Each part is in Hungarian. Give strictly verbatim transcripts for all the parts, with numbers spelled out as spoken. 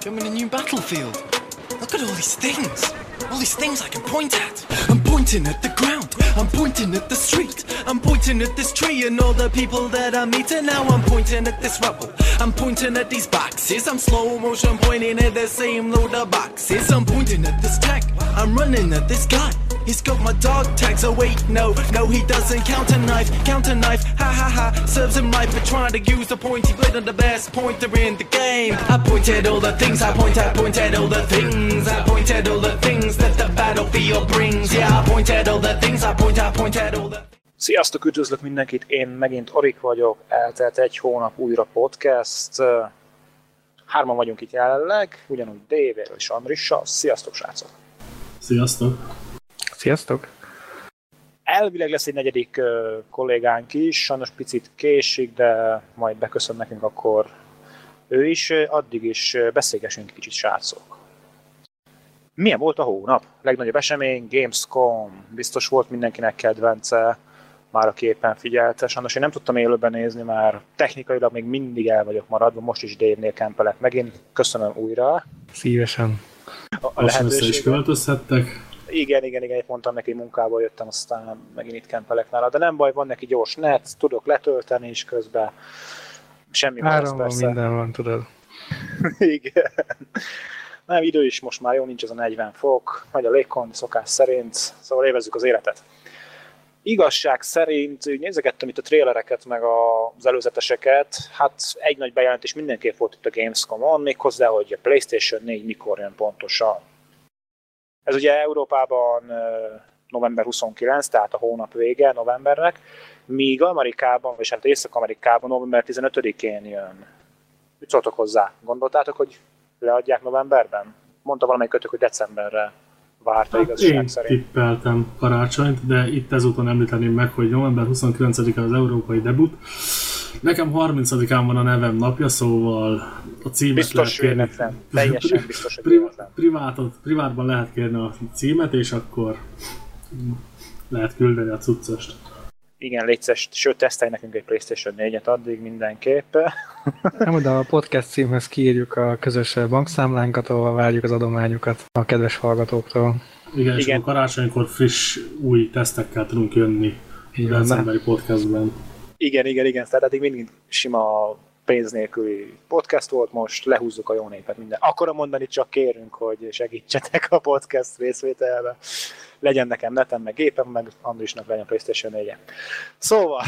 Coming a new battlefield. Look at all these things. All these things I can point at. I'm pointing at the ground. I'm pointing at the street. I'm pointing at this tree and all the people that I'm meeting. Now I'm pointing at this rubble. I'm pointing at these boxes. I'm slow motion pointing at the same load of boxes. I'm pointing at this tech. I'm running at this guy. He's got my dog tags. Oh wait, no, no, he doesn't. Count a knife, count a knife. Ha ha ha. Serves him right for trying to use the pointy blade on the best pointer in the game. I point at all the things. I point at, point at all the things. I point at all the things that the battlefield brings. Yeah, I point at all the things. I point, I point at all the. Sziasztok, üdvözlök mindenkit, én megint Arik vagyok, eltelt egy hónap, újra podcast. Hárman vagyunk itt jelenleg, ugyanúgy Dave és Andrissal. Sziasztok, srácok! Sziasztok! Sziasztok! Elvileg lesz egy negyedik uh, kollégánk is, sajnos picit késik, de majd beköszön nekünk akkor ő is. Addig is beszélgessünk kicsit, srácok. Milyen volt a hónap? Legnagyobb esemény, Gamescom. Biztos volt mindenkinek kedvence, már aki éppen figyelte. Sajnos én nem tudtam élőben nézni, már technikailag még mindig el vagyok maradva, most is Dave-nél kempelek megint. Köszönöm újra. Szívesen. A, a lehetőséget. Is költözhettek. Igen, igen, igen, mondtam neki, munkából jöttem, aztán megint itt kempelek nála. De nem baj, van neki gyors net, tudok letölteni is közben. Semmi más persze. Minden van, tudod. Igen. Nem, idő is most már jó, nincs ez a negyven fok, megy a légkondi szokás szerint, szóval évezzük az életet. Igazság szerint nézegettem itt a trélereket, meg az előzeteseket, hát egy nagy bejelentés mindenképp volt itt a Gamescom-on, méghozzá, hogy a PlayStation négy mikor jön pontosan. Ez ugye Európában november huszonkilencedike, tehát a hónap vége novembernek, míg Amerikában, és hát Észak-Amerikában november tizenötödikén jön. Mit szóltok hozzá? Gondoltátok, hogy leadják novemberben? Mondta valamelyik kötök, hogy decemberre várta, hát igazság én szerint. Én tippeltem karácsonyt, de itt ezúton említeném meg, hogy november huszonkilencedike az európai debut. Nekem harmincadikán van a nevem napja, szóval a címet biztos lehet kérni. Véletlen. Teljesen biztos, hogy Pri- privátot, privátban lehet kérni a címet, és akkor lehet küldeni a cuccost. Igen, létszes, sőt, tesztelj nekünk egy PlayStation négyet addig mindenképp. Nem, de a podcast címhez kiírjuk a közös bankszámlánkat, ahol várjuk az adományokat a kedves hallgatóktól. Igen, és Igen. a karácsonykor friss, új tesztekkel tudunk jönni a decemberi podcastben. Igen, igen, igen, tehát eddig mindig sima pénz nélküli podcast volt, most lehúzzuk a jó népet minden. Akarom mondani, csak kérünk, hogy segítsetek a podcast részvételbe. Legyen nekem netem, meg gépem, meg Andrisnak legyen PlayStation négye. Szóval,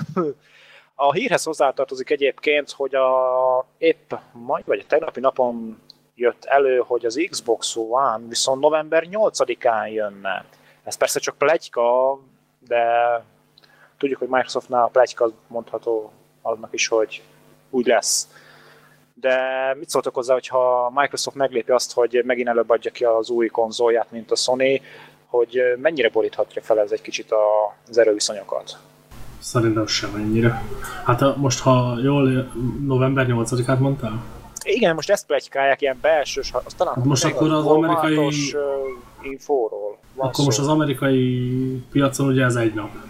a hírhez hozzátartozik egyébként, hogy a, épp majd, vagy a tegnapi napon jött elő, hogy az Xbox One viszont november nyolcadikán jönne. Ez persze csak pletyka, de tudjuk, hogy Microsoftnál a pletyka mondható annak is, hogy úgy lesz. De mit szóltok hozzá, hogyha Microsoft meglépi azt, hogy megint előbb adja ki az új konzolját, mint a Sony, hogy mennyire boríthatja fel ez egy kicsit az erőviszonyokat? Szerintem sem ennyire. Hát a, most, ha jól november nyolcadikát mondtál? Igen, most ezt pletykálják, ilyen belsős, az talán hát most akkor az amerikai uh, infóról van Akkor szó. most az amerikai piacon ugye ez egy nap.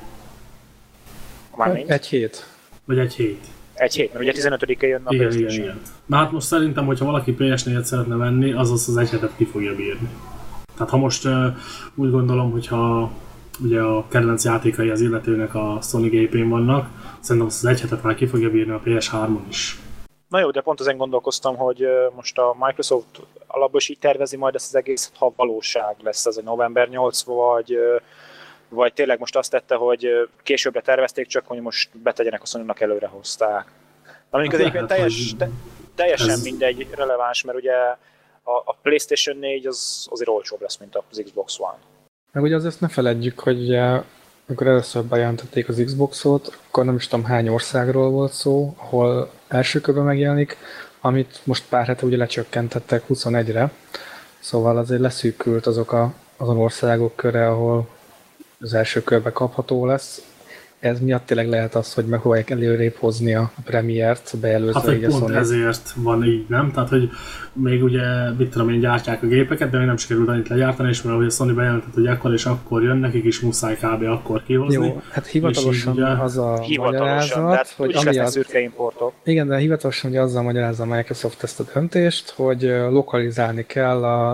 Mármint? Egy hét. Vagy egy hét. Egy hét, mert ugye tizenötödikén jön a igen, PlayStation. igen, igen. Na hát most szerintem, hogyha valaki pé es négyet szeretne venni, az az az egy hetet ki fogja bírni. Tehát ha most uh, úgy gondolom, hogyha ugye a kedvenc játékai az illetőnek a Sony gépén vannak, szerintem az egy hetet már ki fogja bírni a pé es hármon is. Na jó, de pont ezen gondolkoztam, hogy most a Microsoft alapból is így tervezi majd ezt az egész, ha valóság lesz ez a november nyolcadika, vagy, vagy tényleg most azt tette, hogy későbbre tervezték, csak hogy most betegyenek a Sony-nak előre hozták. Na mondjuk hát az egyébként teljes, te, teljesen ez... mindegy releváns, mert ugye a, a PlayStation négy az azért olcsóbb lesz, mint az Xbox One. Meg ugye azért ne feledjük, hogy ugye, amikor először bejelentették az Xboxot, akkor nem is tudom hány országról volt szó, ahol első körben megjelenik, amit most pár hete ugye lecsökkentettek huszonegyre, szóval azért leszűkült azok a, azon országok köre, ahol az első körbe kapható lesz, ez miatt tényleg lehet az, hogy megpróbálják előrébb hozni a Premiere-t, bejelölve hát, így a pont Sony. ezért van így, nem? Tehát, hogy még ugye, mit tudom én, gyártják a gépeket, de még nem sikerült annyit legyártani, és mert ahogy a Sony bejelentett, hogy ekkor és akkor jön, nekik is muszáj kb. Akkor kihozni. Jó, hát hivatalosan ugye, az a hivatalosan, magyarázat, hogy amiatt... szürke importok. Igen, de hivatalosan ugye azzal magyarázza a Microsoft ezt a döntést, hogy lokalizálni kell a,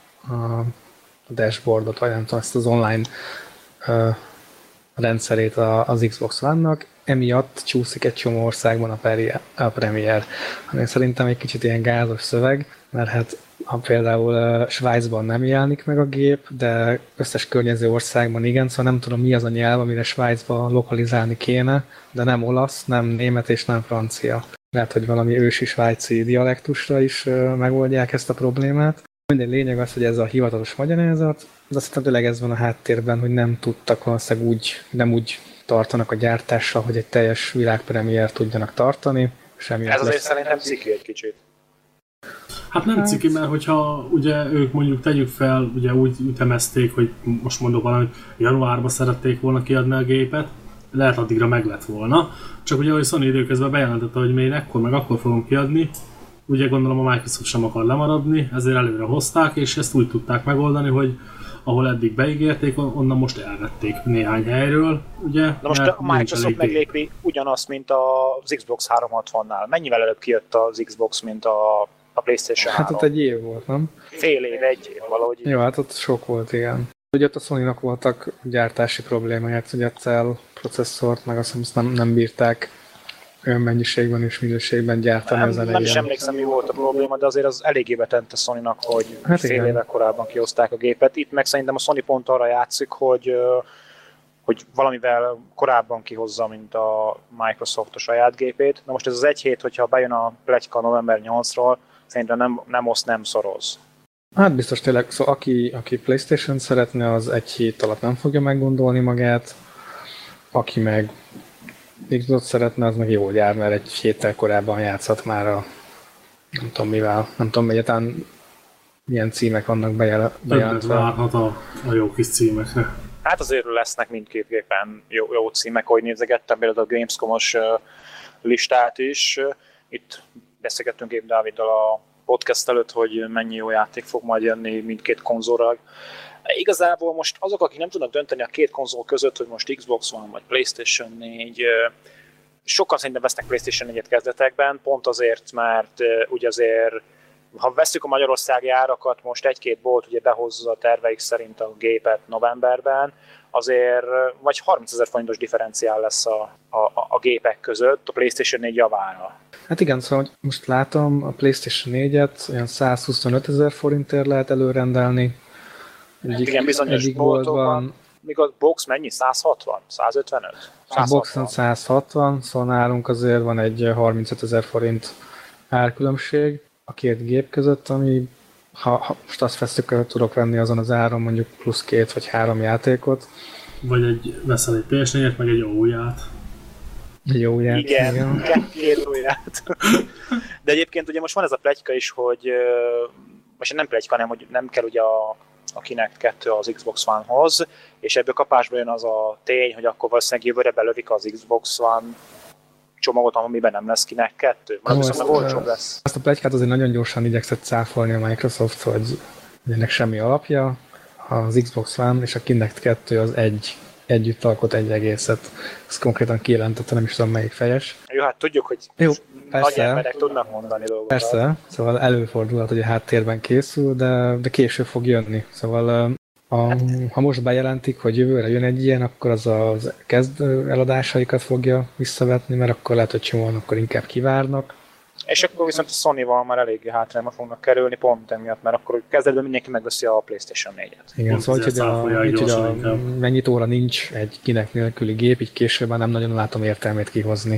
a dashboardot, vagy nem tudom, ezt az online uh, rendszerét az Xbox One-nak, emiatt csúszik egy csomó országban a, peri- a Premiere. Ami szerintem egy kicsit ilyen gázos szöveg, mert hát ha például uh, Svájcban nem jelenik meg a gép, de összes környező országban igen, szóval nem tudom mi az a nyelv, amire Svájcban lokalizálni kéne, de nem olasz, nem német és nem francia. Lehet, hogy valami ősi svájci dialektusra is uh, megoldják ezt a problémát. Minden lényeg az, hogy ez a hivatalos magyarázat, de azt hiszem tényleg ez van a háttérben, hogy nem tudtak valószínűleg úgy, nem úgy tartanak a gyártással, hogy egy teljes világpremiért tudjanak tartani. Semmi ez azért szerintem ciki egy kicsit. Hát nem ciki, mert hogyha ugye ők mondjuk tegyük fel, ugye úgy ütemezték, hogy most mondok valamit, januárban szerették volna kiadni a gépet, lehet addigra meg lett volna. Csak ugye, hogy Sony időközben bejelentette, hogy még ekkor meg akkor fogom kiadni, ugye gondolom a Microsoft sem akar lemaradni, ezért előre hozták, és ezt úgy tudták megoldani, hogy ahol eddig beígérték, onnan most elvették néhány helyről, ugye? Na most a Microsoft meglépi ugyanazt, mint az Xbox háromszázhatvannál. Mennyivel előbb kijött az Xbox, mint a, a PlayStation három? Hát ott egy év volt, nem? Fél év, egy év valahogy. Jó, hát ott sok volt, igen. Ugye ott a Sony-nak voltak gyártási problémáját, hogy a Cell processzort, meg azt hiszem, nem, nem bírták olyan mennyiségben és minőségben gyártani nem, az elején. Nem is emlékszem, mi volt a probléma, de azért az eléggé betent a Sony-nak, hogy hát fél igen. évvel korábban kihozták a gépet. Itt meg szerintem a Sony pont arra játszik, hogy, hogy valamivel korábban kihozza, mint a Microsoft a saját gépét. Na most ez az egy hét, hogyha bejön a pletyka november nyolcadikáról, szerintem nem, nem oszt, nem szoroz. Hát biztos tényleg, szóval aki, aki PlayStation szeretne, az egy hét alatt nem fogja meggondolni magát, aki meg Xbox szeretne, az meg jól jár, mert egy héttel korábban játszhat már a nem tudom mivel, nem tudom egyáltalán milyen címek vannak bejelentve. Többet várhat a, a jó kis címekre. Hát azért lesznek mindkét gépen jó, jó címek, ahogy nézegettem például a Gamescom-os listát is. Itt beszélgettünk épp Dáviddal a podcast előtt, hogy mennyi jó játék fog majd jönni mindkét konzolra. Igazából most azok, akik nem tudnak dönteni a két konzol között, hogy most Xbox One vagy PlayStation négy, sokan szerintem vesznek PlayStation négyet kezdetekben, pont azért, mert ugye azért, ha vesszük a magyarországi árakat, most egy-két bolt ugye behozza a terveik szerint a gépet novemberben, azért vagy harmincezer forintos differenciál lesz a, a, a gépek között a PlayStation négy javára. Hát igen, szóval most látom, a PlayStation négyet olyan százhuszonötezer forintért lehet előrendelni. Egyik, igen, bizonyos boltokban. Míg a box mennyi? száz hatvan? száz ötvenöt? A boxon száz hatvan, szóval nálunk azért van egy harmincötezer forint árkülönbség a két gép között, ami ha, ha most azt veszük, hogy tudok venni azon az áron mondjuk plusz két vagy három játékot. Vagy egy, veszel egy pé es négyet, meg egy óját. Egy jó ját, igen, igen. Két óját. De egyébként ugye most van ez a pletyka is, hogy most nem pletyka, hanem hogy nem kell ugye a a Kinect kettő az Xbox One-hoz, és ebből kapásba jön az a tény, hogy akkor valószínűleg jövőre belövik az Xbox One csomagot, amiben nem lesz Kinect kettő. Már viszont olcsóbb lesz. Azt a pletykát azért nagyon gyorsan igyekszett cáfolni a Microsoft, hogy ennek semmi alapja. Az Xbox One és a Kinect kettő az egy együtt alkot egy egészet. Ezt konkrétan kijelentette, nem is tudom melyik fejes. Jó, hát tudjuk, hogy Jó, nagy emberek tudnak mondani dolgokat. Persze, szóval előfordulhat, hogy a háttérben készül, de, de később fog jönni. Szóval a, ha most bejelentik, hogy jövőre jön egy ilyen, akkor az az kezdő eladásaikat fogja visszavetni, mert akkor lehet, hogy csomóan akkor inkább kivárnak. És akkor viszont a Sony-val már eléggé hátrányba fognak kerülni, pont emiatt, mert akkor kezdetben mindenki megveszi a PlayStation négyet. Igen, szóval hogy a, hogy a mennyit óra nincs egy Kinect nélküli gép, így később már nem nagyon látom értelmét kihozni.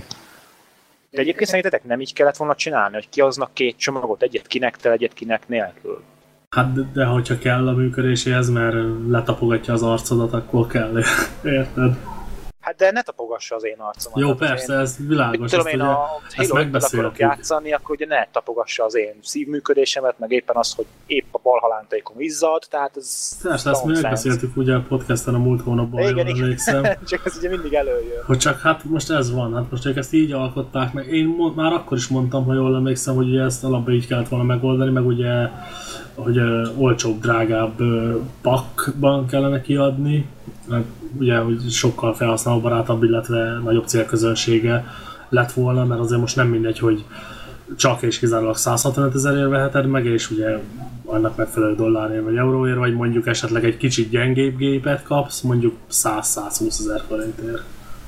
De egyébként szerintetek nem így kellett volna csinálni, hogy kihoznak két csomagot, egyet Kinect-tel, egyet Kinect nélkül? Hát de, de hogyha kell a működéséhez, mert letapogatja az arcodat, akkor kell, érted? Hát de ne tapogassa az én arcomat. Jó, hát persze, én, ez világos. tudom ezt én, ugye, a ezt Halo-t akarok játszani, akkor ugye ne tapogassa az én szívműködésemet, meg éppen az, hogy épp a bal halántékom izzad, tehát ez... Persze, ezt mi megbeszéltük ugye a podcasten a múlt hónapban, igen, jól emlékszem. csak ez ugye mindig előjön. Hogy csak hát most ez van, hát most ők ezt így alkották meg. Én mo- már akkor is mondtam, hogy jól emlékszem, hogy ugye ezt alapban így kellett volna megoldani, meg ugye, hogy uh, olcsóbb, drágább uh, pakban kellene kiadni. Meg ugye, hogy sokkal felhasználóbarátabb, illetve nagyobb célközönsége lett volna, mert azért most nem mindegy, hogy csak és kizárólag száz hatvanöt ezerért veheted meg, és ugye annak megfelelő dollárért vagy euróért, vagy mondjuk esetleg egy kicsit gyengébb gépet kapsz, mondjuk száz-százhúsz ezer forintért.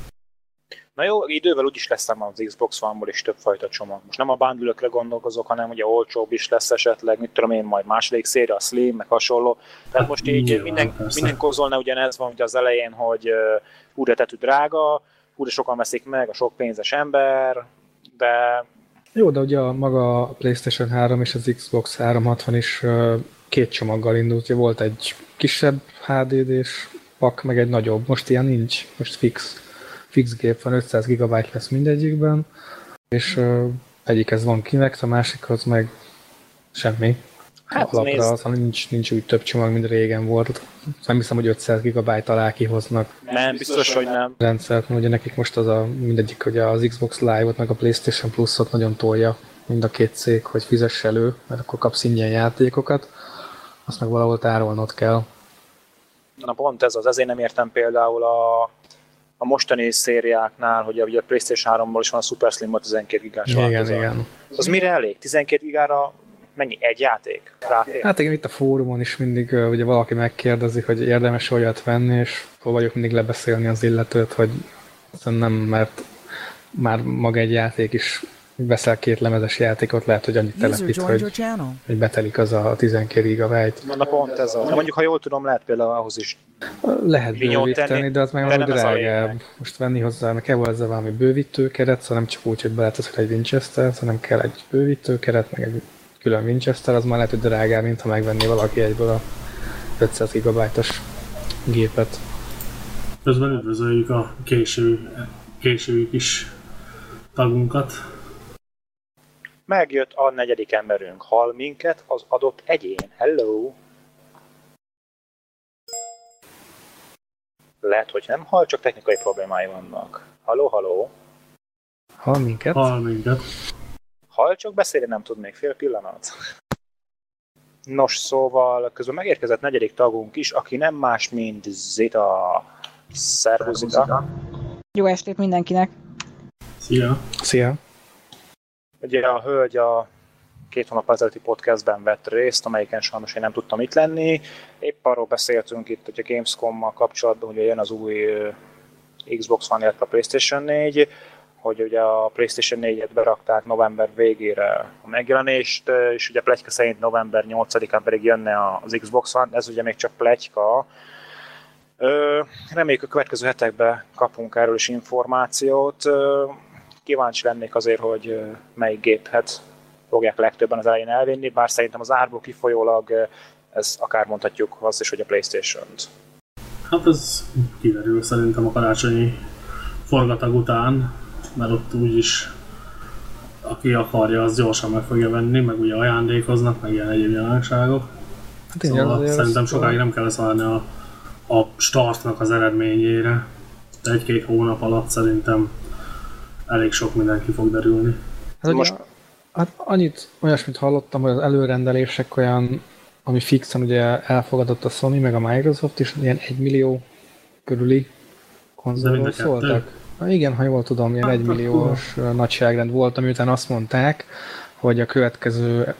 Na jó, idővel úgyis lesz az Xbox One-ból is többfajta csomag. Most nem a bundle-ökre gondolkozok, hanem ugye olcsóbb is lesz esetleg, mit tudom én, majd második széria, a Slim, meg hasonló. Tehát hát most így nyilván, minden, minden konzolnál ugyanez van, ugye az elején, hogy uh, hú de tetű drága, hú de sokan veszik meg, a sok pénzes ember, de... Jó, de ugye a maga a PlayStation három és az Xbox háromszázhatvan is uh, két csomaggal indult. Ugye volt egy kisebb há dé dés pak, meg egy nagyobb. Most ilyen nincs, most fix. Fix gép van, ötszáz gigabyte lesz mindegyikben, és uh, egyikhez van Kinect, a másikhoz meg semmi. Hát alapra az, nincs, nincs úgy több csomag, mint régen volt. Nem hiszem, hogy ötszáz gigabyte alá kihoznak. Nem, biztos, hogy nem. Rendszert, mert ugye nekik most az a mindegyik, hogy az Xbox Live-ot meg a PlayStation Plus-ot nagyon tolja mind a két cég, hogy fizess elő, mert akkor kapsz ingyen játékokat, azt meg valahol tárolnod kell. Na pont ez az, ezért nem értem például a a mostani szériáknál, hogy ugye a PlayStation háromból is van a Super Slim, a tizenkét gigás változat. Igen, igen. Az mire elég? tizenkét gigára mennyi? Egy játék? Ráfér? Hát igen, itt a fórumon is mindig uh, ugye valaki megkérdezi, hogy érdemes olyat venni, és próbáljuk mindig lebeszélni az illetőt, hogy nem, mert már maga egy játék is veszel két lemezes játékot, lehet, hogy annyit telepít, hogy, hogy betelik az a tizenkét gigabyte. Na pont ez az. Mondjuk, ha jól tudom, lehet például ahhoz is lehet bővíteni, de az meg valami drágább. Most venni hozzá, meg kell hozzá valami bővítőkeret, szóval nem csak úgy, hogy beleteszek egy Winchester, hanem kell egy bővítőkeret, meg egy külön Winchester, az már lehet, hogy drágább, mint ha megvenni valaki egyből a ötszáz gigabyte-os gépet. Közben üdvözöljük a késő, késői kis tagunkat. Megjött a negyedik emberünk. Hall minket az adott egyén. Hello! Lehet, hogy nem hall, csak technikai problémái vannak. Halló, halló! Hall minket? Hall minket. Hall, csak beszélni nem tud még fél pillanat. Nos, szóval közben megérkezett negyedik tagunk is, aki nem más, mint Zita. Szervusz, Zita! Jó estét mindenkinek! Szia! Szia! Ugye a hölgy a két hónap ezelőtti podcastben vett részt, amelyiken sajnos én nem tudtam itt lenni. Épp arról beszéltünk itt, hogy a Gamescom-mal kapcsolatban, hogy jön az új Xbox One, illetve a PlayStation négy, hogy ugye a PlayStation négyet berakták november végére a megjelenést, és ugye pletyka szerint november nyolcadikán pedig jönne az Xbox One, ez ugye még csak pletyka. Reméljük a következő hetekben kapunk erről is információt. Kíváncsi lennék azért, hogy melyik gépet fogják legtöbben az elején elvinni, bár szerintem az árból kifolyólag ez akár mondhatjuk azt is, hogy a PlayStation-t. Hát ez kiderül szerintem a karácsonyi forgatag után, mert ott úgyis aki akarja, az gyorsan meg fogja venni, meg ugye ajándékoznak, meg ilyen egyéb jelenségek. Hát szóval szerintem sokáig nem kell lesz várni a, a startnak az eredményére. De egy-két hónap alatt szerintem elég sok minden ki fog derülni. Hát, most... hát annyit, olyasmit hallottam, hogy az előrendelések olyan, ami fixen ugye elfogadott a Sony, meg a Microsoft is, ilyen egy millió körüli konzolról szóltak. Na igen, ha jól tudom, ilyen egy milliós nagyságrend volt, ami után azt mondták, hogy a következő,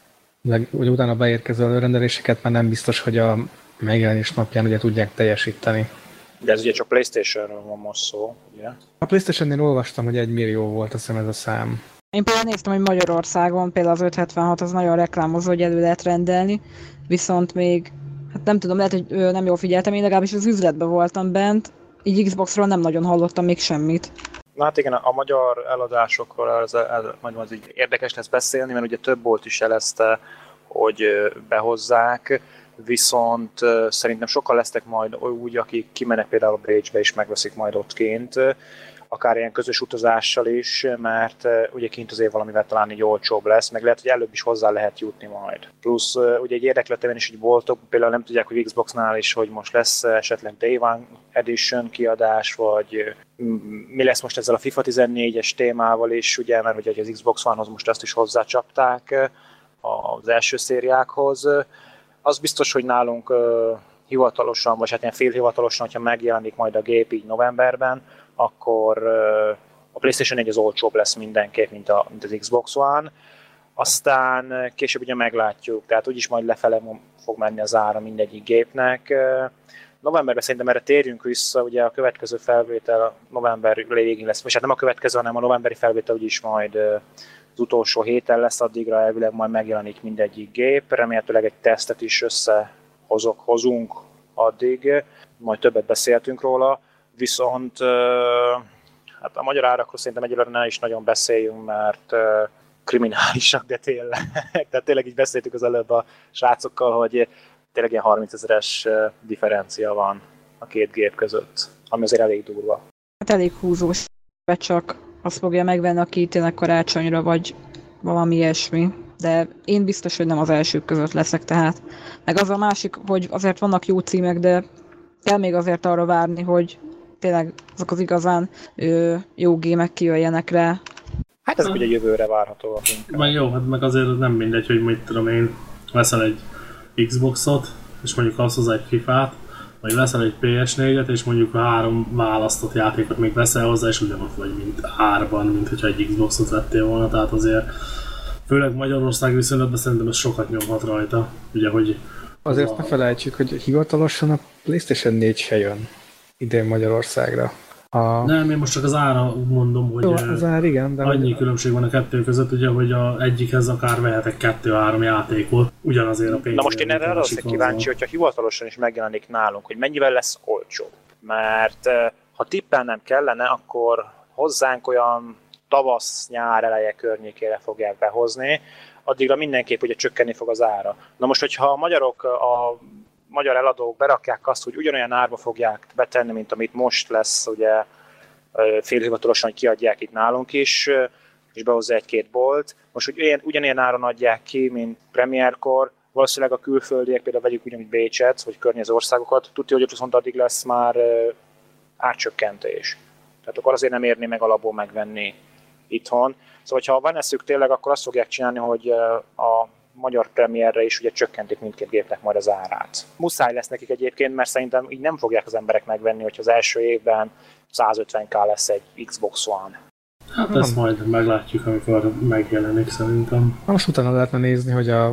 ugye utána beérkező előrendeléseket már nem biztos, hogy a megjelenés napján ugye tudják teljesíteni. De ez ugye csak PlayStation-ről van most szó, ugye? A PlayStation-nél olvastam, hogy egy millió volt, azt hiszem ez a szám. Én például néztem, hogy Magyarországon például az ötszázhetvenhat az nagyon reklámozó, hogy elő lehet rendelni, viszont még, hát nem tudom, lehet, hogy nem jól figyeltem, én legalábbis az üzletben voltam bent, így Xboxról nem nagyon hallottam még semmit. Na hát igen, a magyar eladásokról ez, ez, ez, ez így érdekes lesz beszélni, mert ugye több bolt is jelezte, hogy behozzák. viszont uh, szerintem sokan lesznek majd úgy, akik kimennek például a Bécsbe és megveszik majd ott kint, akár ilyen közös utazással is, mert uh, ugye kint azért valamivel talán így olcsóbb lesz, meg lehet, hogy előbb is hozzá lehet jutni majd. Plusz uh, ugye egy érdeklődően is így voltok, például nem tudják, hogy Xboxnál is, hogy most lesz esetleg Day One Edition kiadás, vagy uh, mi lesz most ezzel a FIFA tizennégyes témával is, ugye, mert ugye az Xbox One-hoz most ezt is hozzácsapták uh, az első szériákhoz. Az biztos, hogy nálunk uh, hivatalosan, vagy hát ilyen félhivatalosan, hogyha megjelenik majd a gép így novemberben, akkor uh, a PlayStation négy az olcsóbb lesz mindenképp, mint, a, mint az Xbox One. Aztán később ugye meglátjuk, tehát úgyis majd lefele fog menni az ára mindegyik gépnek. Uh, novemberben szerintem erre térjünk vissza, ugye a következő felvétel november végén lesz, vagy hát nem a következő, hanem a novemberi felvétel úgyis majd uh, az utolsó héten lesz, addigra elvileg majd megjelenik mindegyik gép, remélhetőleg egy tesztet is összehozok, hozunk addig, majd többet beszéltünk róla, viszont hát a magyar árakról szerintem egyelőre ne is nagyon beszéljünk, mert kriminálisak, de tényleg, tehát tényleg így beszéltük az előbb a srácokkal, hogy tényleg ilyen harmincezeres differencia van a két gép között, ami azért elég durva. Hát elég húzós, csak azt fogja megvenni, aki tényleg karácsonyra, vagy valami ilyesmi. De én biztos, hogy nem az elsők között leszek, tehát. Meg az a másik, hogy azért vannak jó címek, de kell még azért arra várni, hogy tényleg azok az igazán ö, jó gémek kijöjjenek rá. Hát ez ugye jövőre várható. Meg jó, hát meg azért nem mindegy, hogy mit tudom én, veszel egy Xboxot, és mondjuk azt hozzá egy fifát, vagy veszel egy pé es négyet, és mondjuk a három választott játékot még veszel hozzá, és ugyanott vagy, mint árban, mint hogyha egy Xboxot vettél volna, tehát azért főleg Magyarország viszonylatban szerintem ez sokat nyomhat rajta. Ugye, hogy azért a... ne felejtsük, hogy hivatalosan a PlayStation négy se jön idén Magyarországra. A... Nem, én most csak az ára mondom, hogy jó, az ár, igen, de annyi hogy... különbség van a kettő között, ugye, hogy a egyikhez akár vehetek kettő-három játékot, ugyanazért a pénzért. Na most én erre arra leszek kíváncsi, hogyha hivatalosan is megjelenik nálunk, hogy mennyivel lesz olcsóbb. Mert ha tippelnem kellene, akkor hozzánk olyan tavasz-nyár eleje környékére fogják behozni, addigra mindenképp ugye csökkenni fog az ára. Na most, hogyha a magyarok, a magyar eladók berakják azt, hogy ugyanolyan árba fogják betenni, mint amit most lesz, ugye félhivatalosan kiadják itt nálunk is, és behozza egy-két bolt. Most, hogy ugyan, ugyanilyen áron adják ki, mint premierkor, valószínűleg a külföldiek, például vegyük ugyanúgy Bécset, vagy környező országokat, tudja, hogy viszont addig lesz már árcsökkentés. Tehát akkor azért nem érné meg alapból megvenni itthon. Szóval, ha van eszük tényleg, akkor azt fogják csinálni, hogy a magyar premierre is ugye csökkentik mindkét gépnek majd az árát. Muszáj lesz nekik egyébként, mert szerintem így nem fogják az emberek megvenni, hogyha az első évben százötven ká lesz egy Xbox One. Hát ezt majd meglátjuk, amikor megjelenik szerintem. Most utána lehetne nézni, hogy a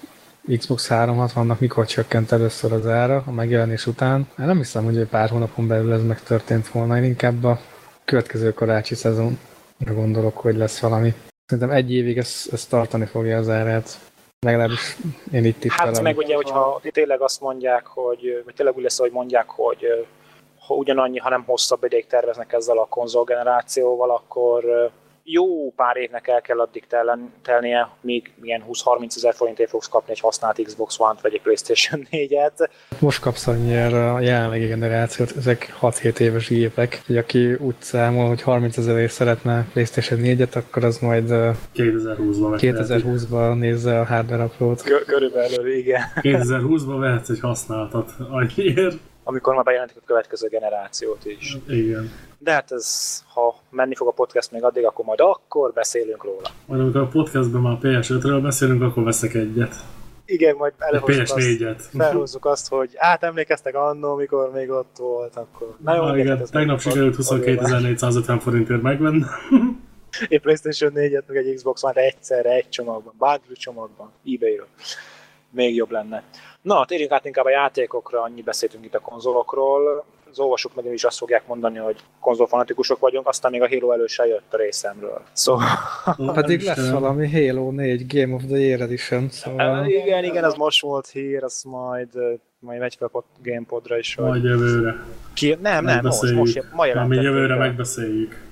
Xbox háromszázhatvannak mikor csökkent először az ára a megjelenés után. Én nem hiszem, hogy pár hónapon belül ez megtörtént volna. Én inkább a következő karácsi szezonra gondolok, hogy lesz valami. Szerintem egy évig ez, ez tartani fogja az árát. Legalábbis én itt tippelem. Hát meg ugye, hogyha tényleg azt mondják, hogy, vagy tényleg úgy lesz, hogy mondják, hogy ha ugyanannyi, hanem hosszabb ideig terveznek ezzel a konzolgenerációval, akkor jó pár évnek el kell addig telen, telnie, míg ilyen húsz-harminc ezer forintért fogsz kapni egy használt Xbox One-t vagy egy PlayStation négyet. Most kapsz annyira a jelenlegi generációt, ezek hat-hét éves gépek, hogy aki úgy számol, hogy harminc ezerért szeretne PlayStation négyet, akkor az majd kétezer-húszban kétezer-húszban nézze a hardware upload. Körülbelül, igen. kétezer-húszban vehetsz egy használtat annyiért. Amikor már bejelentik a következő generációt is. Igen. De hát ez, ha menni fog a podcast még addig, akkor majd akkor beszélünk róla. Majd amikor a podcastban már pé es ötről beszélünk, akkor veszek egyet. Igen, majd előhozzuk pé es négyet. Azt, felhozzuk azt, hogy át emlékeztek annól, mikor még ott volt, akkor... Na jó, ah, igen, tegnap sikerült huszonkétezer-négyszázötven forintért megvenni. Egy PlayStation négyet, meg egy Xbox One egyszerre, egy csomagban, bundle csomagban, eBay-ről. Még jobb lenne. Na, térjünk át inkább a játékokra, annyi beszéltünk itt a konzolokról. Az olvasók meg is azt fogják mondani, hogy konzolfanatikusok vagyunk, aztán még a Halo elő se jött a részemről. Szóval... Pedig lesz valami Halo négy Game of the Year Edition, szóval... Igen, igen, az most volt hír, az majd, majd megy fel a GamePodra is. Majd jövőre. Ki... Nem, nem, most, most ma jelentették. Mi jövőre megbeszéljük.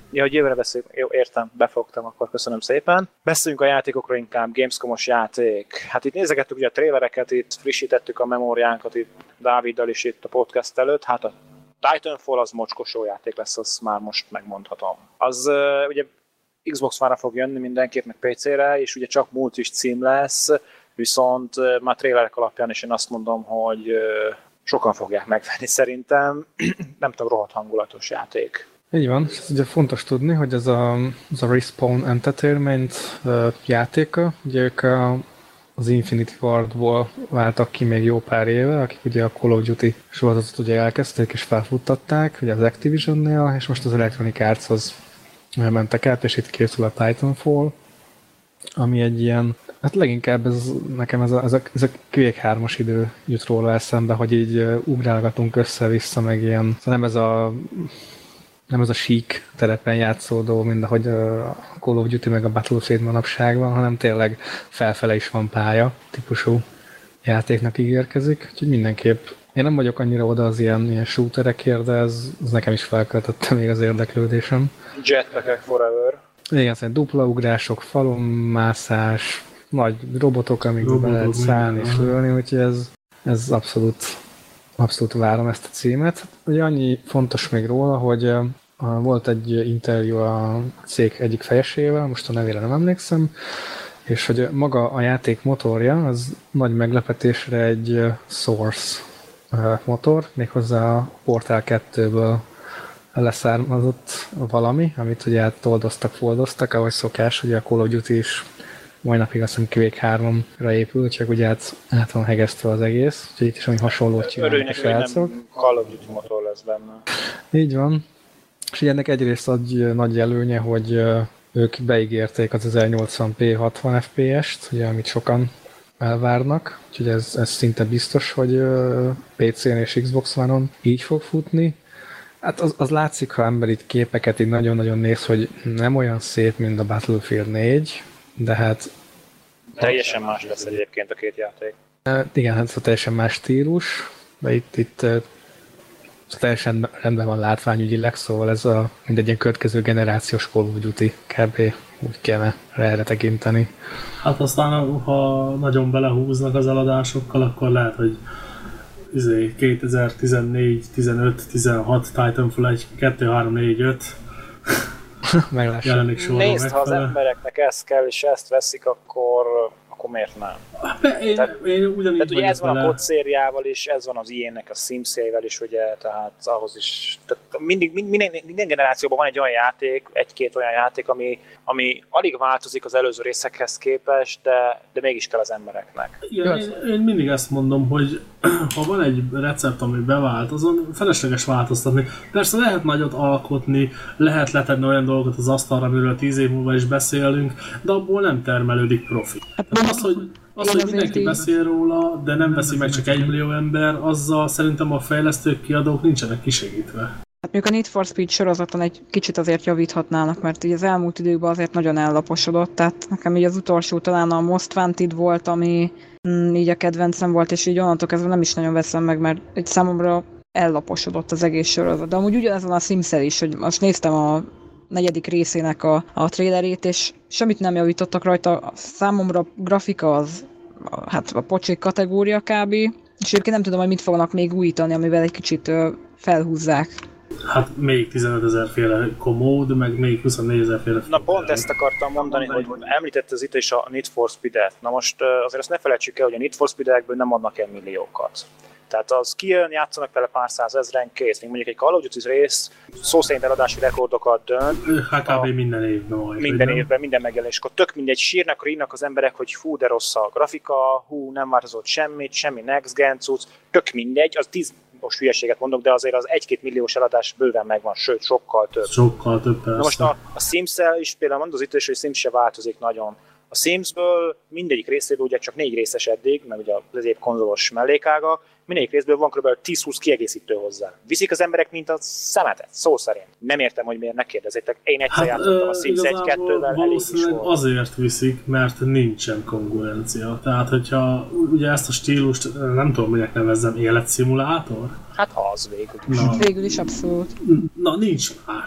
Ja, hogy jövőre beszéljünk. Jó, értem, befogtam, akkor köszönöm szépen. Beszéljünk a játékokról inkább, Gamescom-os játék. Hát itt nézegettük ugye a trailereket, itt frissítettük a memóriánkat itt Dáviddal is itt a podcast előtt. Hát a Titanfall az mocskos játék lesz, azt már most megmondhatom. Az uh, ugye Xbox One-ra fog jönni mindenképp, meg pé cére, és ugye csak multis cím lesz, viszont uh, már trailerek alapján is én azt mondom, hogy uh, sokan fogják megvenni szerintem. Nem tudom, rohadt hangulatos játék. Így van, és ez ugye fontos tudni, hogy ez a, ez a Respawn Entertainment uh, játéka, ugye ők a, az Infinity Wardból váltak ki még jó pár éve, akik ugye a Call of Duty sorozatot ugye elkezdték és felfuttatták, ugye az Activision-nél, és most az Electronic Arts-hoz mentek át, és itt készül a Titanfall, ami egy ilyen, hát leginkább ez, nekem ez a, ez a, ez a Quake hármas idő jut róla eszembe, hogy így uh, ugrálgatunk össze-vissza, meg ilyen, nem ez a nem ez a sík terepen játszódó, mint ahogy a Call of Duty meg a Battlefield manapság van, hanem tényleg felfele is van pálya típusú játéknak ígérkezik, úgyhogy mindenképp én nem vagyok annyira oda az ilyen, ilyen shooterekért, de ez, ez nekem is felkeltette még az érdeklődésem. Jetpack Forever. Igen, szerintem dupla ugrások, falon mászás, nagy robotok, amikbe be lehet szállni és lőni, úgyhogy ez, ez abszolút Abszolút várom ezt a címet. Ugye annyi fontos még róla, hogy uh, volt egy interjú a cég egyik fejesével, most a nevére nem emlékszem, és hogy maga a játék motorja, az nagy meglepetésre egy uh, Source uh, motor, méghozzá a Portal kettőből leszármazott valami, amit ugye átoldoztak, foldoztak, ahogy szokás, ugye a Call of Duty is mai napig azt hiszem Quake háromra épül, csak ugye át, át van hegesztve az egész, úgyhogy itt is ami hasonlót csinálnak a srácok. Nem Call of Duty motor lesz benne. Így van. És ugye ennek egyrészt egy nagy előnye, hogy ők beígérték az ezernyolcvan pé hatvan ef pé est, ugye, amit sokan elvárnak, úgyhogy ez, ez szinte biztos, hogy pé cén és Xbox One-on így fog futni. Hát az, az látszik, ha ember itt képeket így nagyon-nagyon néz, hogy nem olyan szép, mint a Battlefield négy, de hát... Teljesen más lesz egyébként a két játék. Igen, hát ez a teljesen más stílus, de itt, itt teljesen rendben van látványügyileg, szóval ez a mindegy ilyen következő generációs Call of Duty kb. Úgy kellene erre tekinteni. Hát aztán, ha nagyon belehúznak az eladásokkal, akkor lehet, hogy izé, kétezer-tizennégy, tizenöt, tizenhat, Titanfall egy, kettő, három, négy, öt jelenik sorra megfele. Nézd, ha az embereknek ezt kell és ezt veszik, akkor, akkor miért nem? Be, én, tehát, én ugyanígy tehát ugye ez van vele. a kod szériával is, ez van az ilyennek a Sims-ével is, ugye, tehát ahhoz is, tehát mindig, minden, minden generációban van egy olyan játék, egy-két olyan játék, ami, ami alig változik az előző részekhez képest, de, de mégis kell az embereknek. Igen, én, én mindig ezt mondom, hogy ha van egy recept, ami bevált, azon felesleges változtatni. Persze lehet nagyot alkotni, lehet letenni olyan dolgokat az asztalra, amiről tíz év múlva is beszélünk, de abból nem termelődik profit. Hát az, hogy, az, hogy mindenki beszél róla, de nem veszi meg csak egy millió ember, azzal szerintem a fejlesztők, kiadók nincsenek kisegítve. Hát mondjuk a Need for Speed sorozaton egy kicsit azért javíthatnának, mert ugye az elmúlt időkben azért nagyon ellaposodott, tehát nekem így az utolsó talán a Most Wanted volt, ami mm, így a kedvencem volt, és így onnantól kezdve nem is nagyon veszem meg, mert egy számomra ellaposodott az egész sorozat. De amúgy ugyanezon a Sims-el is, hogy most néztem a negyedik részének a, a trailerét, és semmit nem javítottak rajta. A számomra grafika az a, hát a pocsék kategória kb. És egyébként nem tudom, hogy mit fognak még újítani, amivel egy kicsit ö, felhúzzák. Hát még tizenetezer féle komód, meg még huszonnégy féle. Na pont ezt akartam mondani, hogy említette az itt is a Need for Speed-et. Na most azért azt ne felejtsük el, hogy a Need for Speed-ekből nem adnak el milliókat. Tehát az kijön, játszanak vele pár százezren, kész. Még mondjuk egy Call of Duty rész szó szerint eladási rekordokat dönt. Hát kb. minden évben majd. Minden évben, minden megjelenéskor. Tök mindegy, sírnak, írnak az emberek, hogy hú, de rossz a grafika, hú, nem változott semmit, semmi next gen cucc, tök mindegy, az tíz most hülyeséget mondok, de azért az egy-két milliós eladás bőven megvan, sőt, sokkal több. Sokkal több, persze. Na most a, a Sims-el is, például mondod az itt is, hogy Sims se változik nagyon. A Simsből mindegyik részéből ugye csak négy részes eddig, meg ugye az egyéb konzolos mellékága, mindegyik részből van kb. tíz-húsz kiegészítő hozzá. Viszik az emberek, mint a szemetet, szó szerint. Nem értem, hogy miért ne kérdezzétek. Én egyszer hát, játszottam a Sims egy-kettővel, elég is volt. Azért viszik, mert nincsen konkurencia. Tehát, hogyha ugye ezt a stílust, nem tudom, minek nevezzem, életszimulátor? Hát az végül is. Na. Végül is abszolút. Na, nincs más.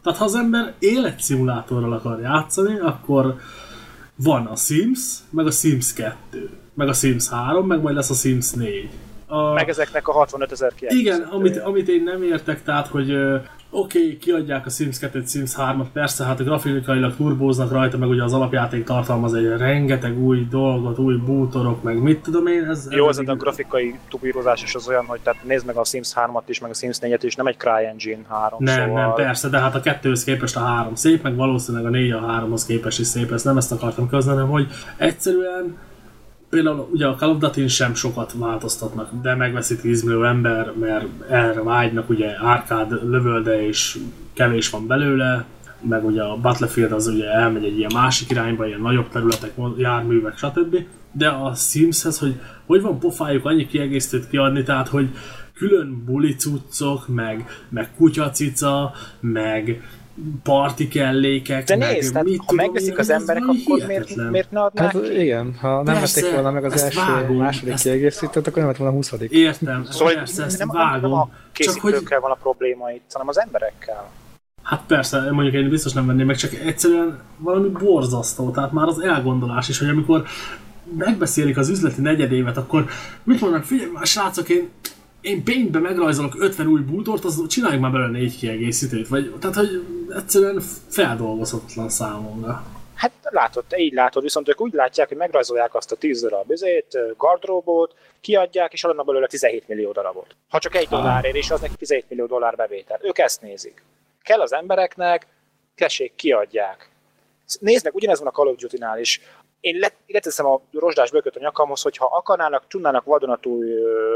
Tehát ha az ember életszimulátorral akar játszani, akkor van a Sims, meg a Sims kettő, meg a Sims három, meg majd lesz a Sims négy. A... Meg ezeknek a hatvanötezer kiegészítője. Igen, amit, amit én nem értek, tehát, hogy uh, oké, okay, kiadják a Sims kettőt, Sims hármat, persze, hát a grafikailag turbóznak rajta, meg ugye az alapjáték tartalmaz egy rengeteg új dolgot, új bútorok, meg mit tudom én. Ez, Jó, ez ez a grafikai tubírozás is az olyan, hogy tehát nézd meg a Sims hármat is, meg a Sims négyet is, nem egy CryEngine három. Nem, szóval... nem, persze, de hát a kettőhöz képest a három szép, meg valószínűleg a négy a háromhoz képest is szép, ezt nem ezt akartam közlenem, hogy egyszerűen például ugye a Call of Duty-n sem sokat változtatnak, de megveszi tíz millió ember, mert erre vágynak, ugye árkád lövölde és kevés van belőle, meg ugye a Battlefield az ugye elmegy egy ilyen másik irányba, ilyen nagyobb területek, járművek, stb. De a Simshez, hogy hogy van pofájuk annyi kiegészítőt kiadni, tehát hogy külön bulicuccok, meg, meg kutyacica, meg parti kellékek, de meg nézd, tehát, mit ha tudom, megveszik az emberek, akkor miért, miért ne adnák hát, ki? igen, ha nem Persze, vették volna meg az első, vágom, második ezt... kiegészítőt, akkor nem lett volna a huszadik. Értem, Szóval persze, ezt nem, vágom. nem a készítőkkel csak hogy... van a probléma itt, hanem az emberekkel. Hát persze, mondjuk én biztos nem venném meg, csak egyszerűen valami borzasztó, tehát már az elgondolás is, hogy amikor megbeszélik az üzleti negyedévet, akkor mit mondanak, figyelj már srácok, én, én Paintbe megrajzolok ötven új bútort, az csináljuk már belőle négy kiegészítőt, vagy, tehát hogy egyszerűen feldolgozhatatlan számomra. Hát látod, te így látod, viszont ők úgy látják, hogy megrajzolják azt a tíz darab bizét, gardróbot, kiadják, és adnak belőle tizenhét millió darabot. Ha csak egy dollárért, és az neki tizenhét millió dollár bevétel. Ők ezt nézik. Kell az embereknek, tessék, kiadják. Nézd meg, ugyanez van a Call of Duty-nál is. Én let, leteszem a rozsdás bököt a nyakamhoz, hogyha akarnának, tudnának vadonatúj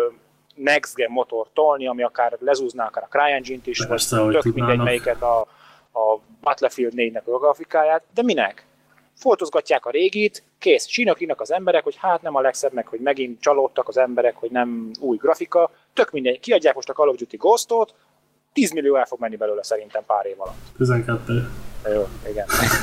Next Gen motort tolni, ami akár lezúzná akár a CryEngine-t is, persze, vagy tök tudnának. mindegy melyiket a, a Battlefield négynek a grafikáját, de minek? Foltozgatják a régit, kész, csinaklinak az emberek, hogy hát nem a legszebb, meg hogy megint csalódtak az emberek, hogy nem új grafika, tök mindegy, kiadják most a Call of Duty Ghost-ot, tíz millió el fog menni belőle szerintem pár év alatt. tizenkettő. Jó, igen.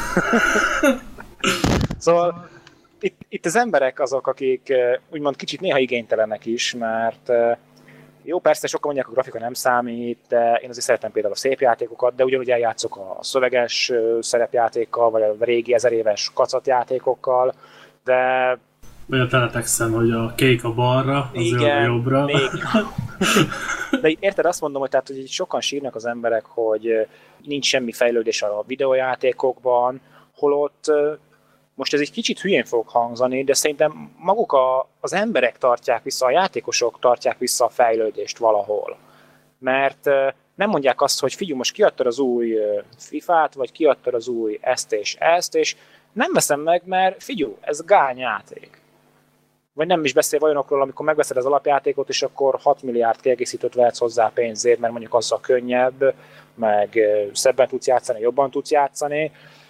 Szóval itt, itt az emberek azok, akik úgymond kicsit néha igénytelenek is, mert jó, persze sokan mondják, a grafika nem számít, de én azért szeretem például a szép játékokat, de ugyanúgy eljátszok a szöveges szerepjátékkal, vagy a régi ezer éves kacatjátékokkal, de... Vagy a teletexen, hogy a kék a balra, az zöld a jobbra. Még... De érted, azt mondom, hogy, tehát, hogy sokan sírnak az emberek, hogy nincs semmi fejlődés a videójátékokban, holott most ez egy kicsit hülyén fog hangzani, de szerintem maguk a, az emberek tartják vissza, a játékosok tartják vissza a fejlődést valahol. Mert nem mondják azt, hogy figyelj, most kiadtad az új fifát, vagy kiadtad az új ezt és ezt, és nem veszem meg, mert figyelj, ez gányjáték. Vagy nem is beszélve olyanokról, amikor megveszed az alapjátékot, és akkor hat milliárd kiegészítőt vehetsz hozzá pénzért, mert mondjuk azzal könnyebb, meg szebben tudsz játszani, jobban tudsz játszani.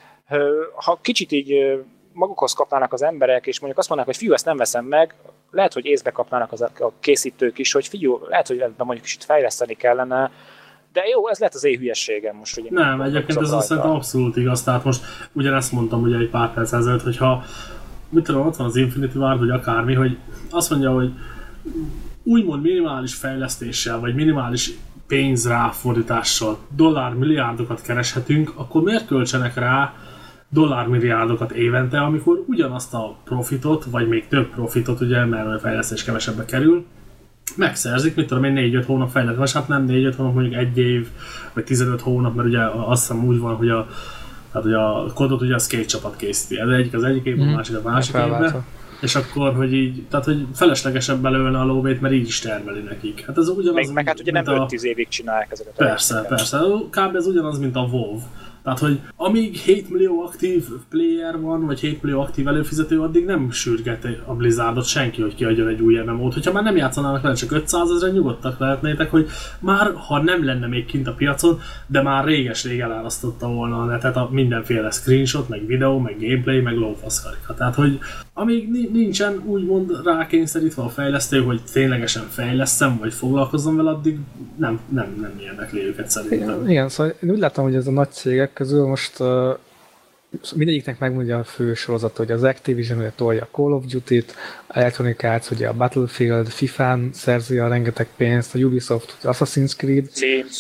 Ha kicsit így magukhoz kapnának az emberek, és mondjuk azt mondanák, hogy fiú, ezt nem veszem meg, lehet, hogy észbe kapnának az a készítők is, hogy fiú, lehet, hogy ebben mondjuk kicsit fejleszteni kellene, de jó, ez lehet az én hülyeségem most. Hogy nem, egyébként ez azt szerintem abszolút igaz, tehát most ugyanezt mondtam ugye egy pár perc ezelőtt, hogyha mit tudom, ott van az Infinity Ward, vagy akármi, hogy azt mondja, hogy úgymond minimális fejlesztéssel, vagy minimális pénzráfordítással dollármilliárdokat kereshetünk, akkor miért költsenek rá dollármilliárdokat évente, amikor ugyanazt a profitot, vagy még több profitot, ugye, mert a fejlesztés kevesebbe kerül, megszerzik, mit tudom én, négy-öt hónap fejlesztés, hát nem négy-öt hónap, mondjuk egy év, vagy tizenöt hónap, mert ugye azt hiszem úgy van, hogy a, tehát, hogy a kodot ugye a skate csapat készíti. Ez egyik az egyik évben, a másik a másik évben. És akkor, hogy így, tehát, hogy feleslegesebb belőle a lóvét, mert így is termeli nekik. Hát ez ugyanaz, meg, meg hát ugye nem a... öt-tíz évig csinálják ezeket. Persze, persze. Kb. Ez ugyanaz, mint a WoW. Tehát, hogy amíg hét millió aktív player van, vagy hét millió aktív előfizető, addig nem sürget a Blizzardot senki, hogy kiadjon egy új em em o-t. Hogyha már nem játszanának vele, csak ötszázezren nyugodtak lehetnétek, hogy már, ha nem lenne még kint a piacon, de már réges-rég elárasztotta volna a netet a mindenféle screenshot, meg videó, meg gameplay, meg lófaszkarika. Tehát, hogy amíg nincsen úgymond rákényszerítve a fejlesztő, hogy ténylegesen fejleszem, vagy foglalkozom vele, addig nem, nem, nem érdekli őket szerintem. Igen, szóval én úgy látom, hogy ez a nagy cégek közül most uh, mindegyiknek megmondja a fő sorozat, hogy az Activision ugye tolja a Call of Duty-t, Electronic Arts ugye a Battlefield, fifán szerzi a rengeteg pénzt, a Ubisoft, az Assassin's Creed, Sims.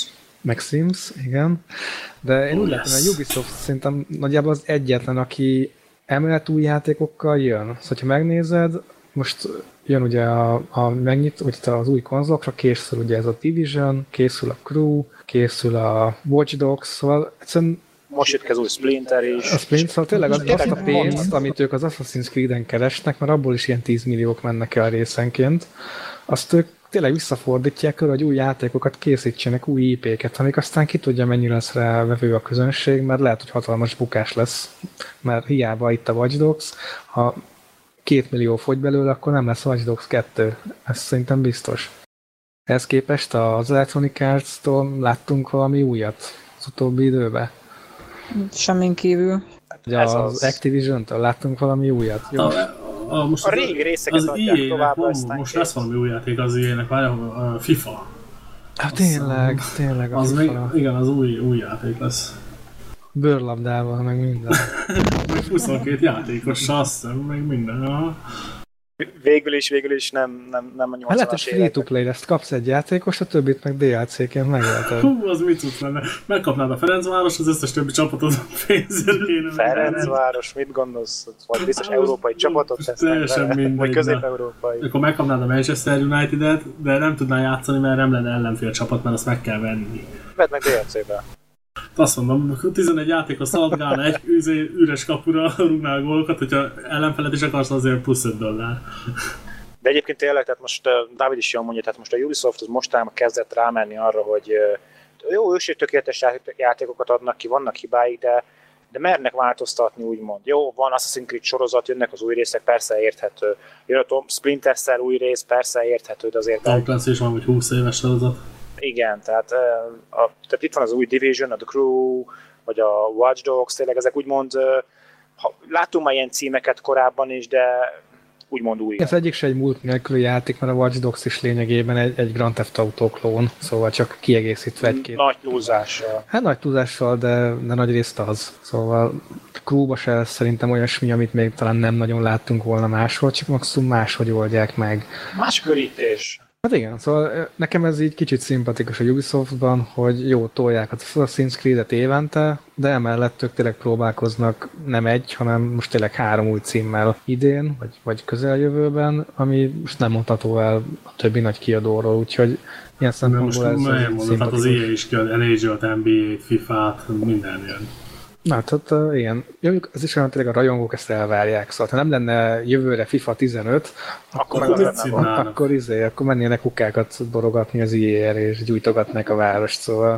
meg Sims, igen. De én oh, úgy yes. látom, hogy a Ubisoft szerintem nagyjából az egyetlen, aki emelt új játékokkal jön. Szóval, ha megnézed, most jön ugye a, a megnyit, ugye az új konzolokra, készül ugye ez a Division, készül a Crew, készül a Watch Dogs, szóval egyszerűen most jött az új Splinter is. A Splinter, szóval tényleg az, azt a pénzt, amit ők az Assassin's Creed-en keresnek, mert abból is ilyen tíz milliók mennek el részenként, azt ők tényleg visszafordítják arra, hogy új játékokat készítsenek, új í pé-ket, amik aztán ki tudja, mennyire lesz rá vevő a közönség, mert lehet, hogy hatalmas bukás lesz, mert hiába itt a Watch Dogs, ha két millió fogy belőle, akkor nem lesz Watch Dogs kettő. Ez szerintem biztos. Ehhez képest az Electronic Arts-tól láttunk valami újat az utóbbi időben. Semmin kívül. Ugye az, az Activision-től láttunk valami újat. Jó? A, a, most a régi részeket az adják tovább. Most, most lesz valami új játék az í á-nek, a FIFA. Ah, tényleg, az, tényleg a az FIFA. Még, igen, az új, új játék lesz. Bőrlabdával, meg minden. Meg huszonkét játékossal, azt hiszem, meg minden. Aha. Végül is, végül is nem, nem, nem a nyolcvanas lehet, hogy free-to-play ezt kapsz egy játékost, a többit meg dé el cé-ként megélted. Hú, az mit tudsz lenne? Megkapnád a Ferencváros, az összes többi csapatot pénzért kéne. Ferencváros, mit gondolsz? Vagy biztos európai csapatot tesznek vele? Vagy közép-európai? Akkor megkapnád a Manchester United-et, de nem tudnál játszani, mert nem lenne ellenfél csapat, mert azt meg kell venni. Vedd meg dé el cé-be. Azt mondom, tizenegy játékos szaladgálna egy üres kapura rúgnál gólokat, hogyha ellenfelet is akarsz, azért plusz öt dollár. De egyébként tényleg, tehát most uh, Dávid is jól mondja, tehát most a Ubisoft az mostanában kezdett rámenni arra, hogy uh, jó, őség tökéletes játékokat adnak ki, vannak hibáik, de, de mernek változtatni, úgymond. Jó, van Assassin's Creed sorozat, jönnek az új részek, persze érthető. Jön a Tom Splinter Cell új rész, persze érthető, de azért... Tom Clancy is van, hogy húsz éves sorozat. Igen, tehát, a, tehát itt van az új Division, a The Crew, vagy a Watch Dogs, tényleg ezek úgymond, ha, láttunk már ilyen címeket korábban is, de úgymond új. Ez egyik se egy múlt nélküli játék, mert a Watch Dogs is lényegében egy, egy Grand Theft Auto klón, szóval csak kiegészítve egy-két. Nagy túlzással. Hát nagy túlzással, de, de nagy részt az. Szóval Crew-ba se lesz szerintem olyasmi, amit még talán nem nagyon láttunk volna máshol, csak maximum máshogy oldják meg. Más körítés. Hát igen, szóval nekem ez így kicsit szimpatikus a Ubisoftban, hogy jó, tolják az Assassin's Creed-et évente, de emellett ők tényleg próbálkoznak nem egy, hanem most tényleg három új címmel idén, vagy, vagy közeljövőben, ami most nem mondható el a többi nagy kiadóról, úgyhogy ilyen szempontból ez szimpatikus. Hát az í á is kiad en há el-t, en bé á-t, fifát, minden jön. Na, tehát uh, igen. Ez is olyan, tényleg a rajongók ezt elvárják. Szóval, ha nem lenne jövőre FIFA tizenöt, akkor, akkor, akkor, akkor, izé, akkor mennének kukákat borogatni az í á-re, és gyújtogatnák a várost, szóval...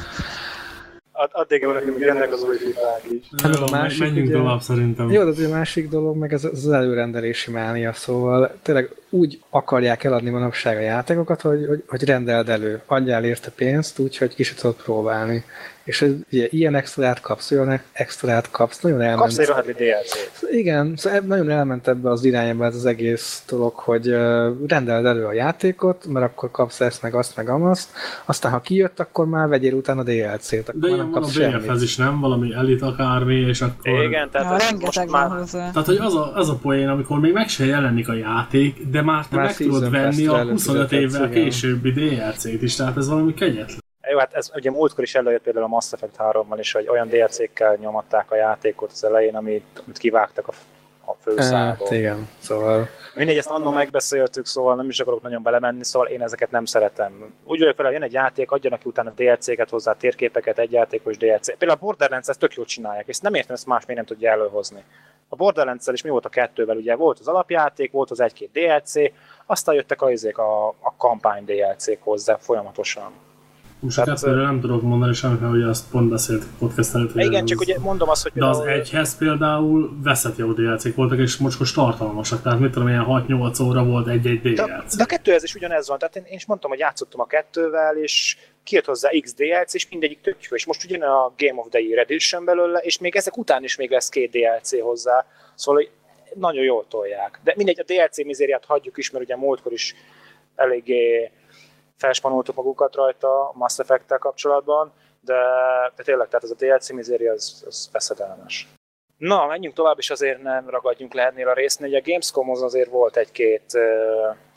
Addig hogy jönnek az új fifák is. Hát a másik, menjünk ugye, tovább szerintem. Jó, de a másik dolog meg ez az előrendelési mánia, szóval tényleg úgy akarják eladni manapság a játékokat, hogy, hogy, hogy rendeld elő, adjál érte pénzt, úgyhogy ki se tudod próbálni. És ez, ugye, ilyen extrát kapsz, olyan extrát kapsz, nagyon elment. Kapsz egy rohadli dé el cét. Igen, szóval nagyon elment ebbe az irányba ez az egész dolog, hogy uh, rendeld elő a játékot, mert akkor kapsz ezt, meg azt, meg amazt, aztán ha kijött, akkor már vegyél utána dé el cét, akkor de már nem kapsz semmit. De ilyen a bé ef-hez is nem, valami elit akármi, és akkor... Igen, tehát ja, rengeteg van már... hozzá. Tehát, hogy az a, az a poén, amikor még meg se jelenik a játék, de már te már meg tudod venni a huszonöt évvel későbbi dé el cét is, tehát ez valami kegyetlen. Jó, hát ez ugye múltkor is előjött például a Mass Effect hárommal is, hogy olyan dé el cékkel nyomatták a játékot az elején, amit, amit kivágtak a, a főszából. Hát, igen, szóval... Mindegy, ezt annól megbeszéltük, szóval nem is akarok nagyon belemenni, szóval én ezeket nem szeretem. Úgy vagyok vele, hogy jön egy játék, adjanak ki utána dé el céket hozzá, térképeket, egy játékos dé el cé. Például a Borderlands ezt tök jól csinálják, és nem értem, ezt más még nem tudja előhozni. A Borderlands-szel is mi volt a kettővel, ugye volt az alapjáték, volt az egy-két dé el cé, aztán jöttek a, a, a kampány dé el cék hozzá folyamatosan. Most a kettőről nem tudok mondani semmit, mert ugye azt pont beszélt podcast előtt. Igen, csak ugye mondom azt, hogy... De az egyhez például veszett jó dé el cék voltak, és mocskos tartalmasak, tehát mit tudom, ilyen hat-nyolc óra volt egy-egy dé el cé. De, de a kettőhez is ugyanez van, tehát én, én is mondtam, hogy játszottam a kettővel, és kijött hozzá X dé el cé, és mindegyik tök jó, és most ugyan a Game of the Year Edition belőle, és még ezek után is még lesz két dé el cé hozzá, szóval nagyon jól tolják. De mindegy, a dé el cé mizériát hagyjuk is, mert ugye múltkor is eléggé felspanoltuk magukat rajta a Mass Effect-tel kapcsolatban, de, de tényleg, tehát ez a dé el cé mizéria, az, az veszedelmes. Na, menjünk tovább, és azért nem ragadjunk le ennél a résznél. A Gamescom-hoz azért volt egy-két uh,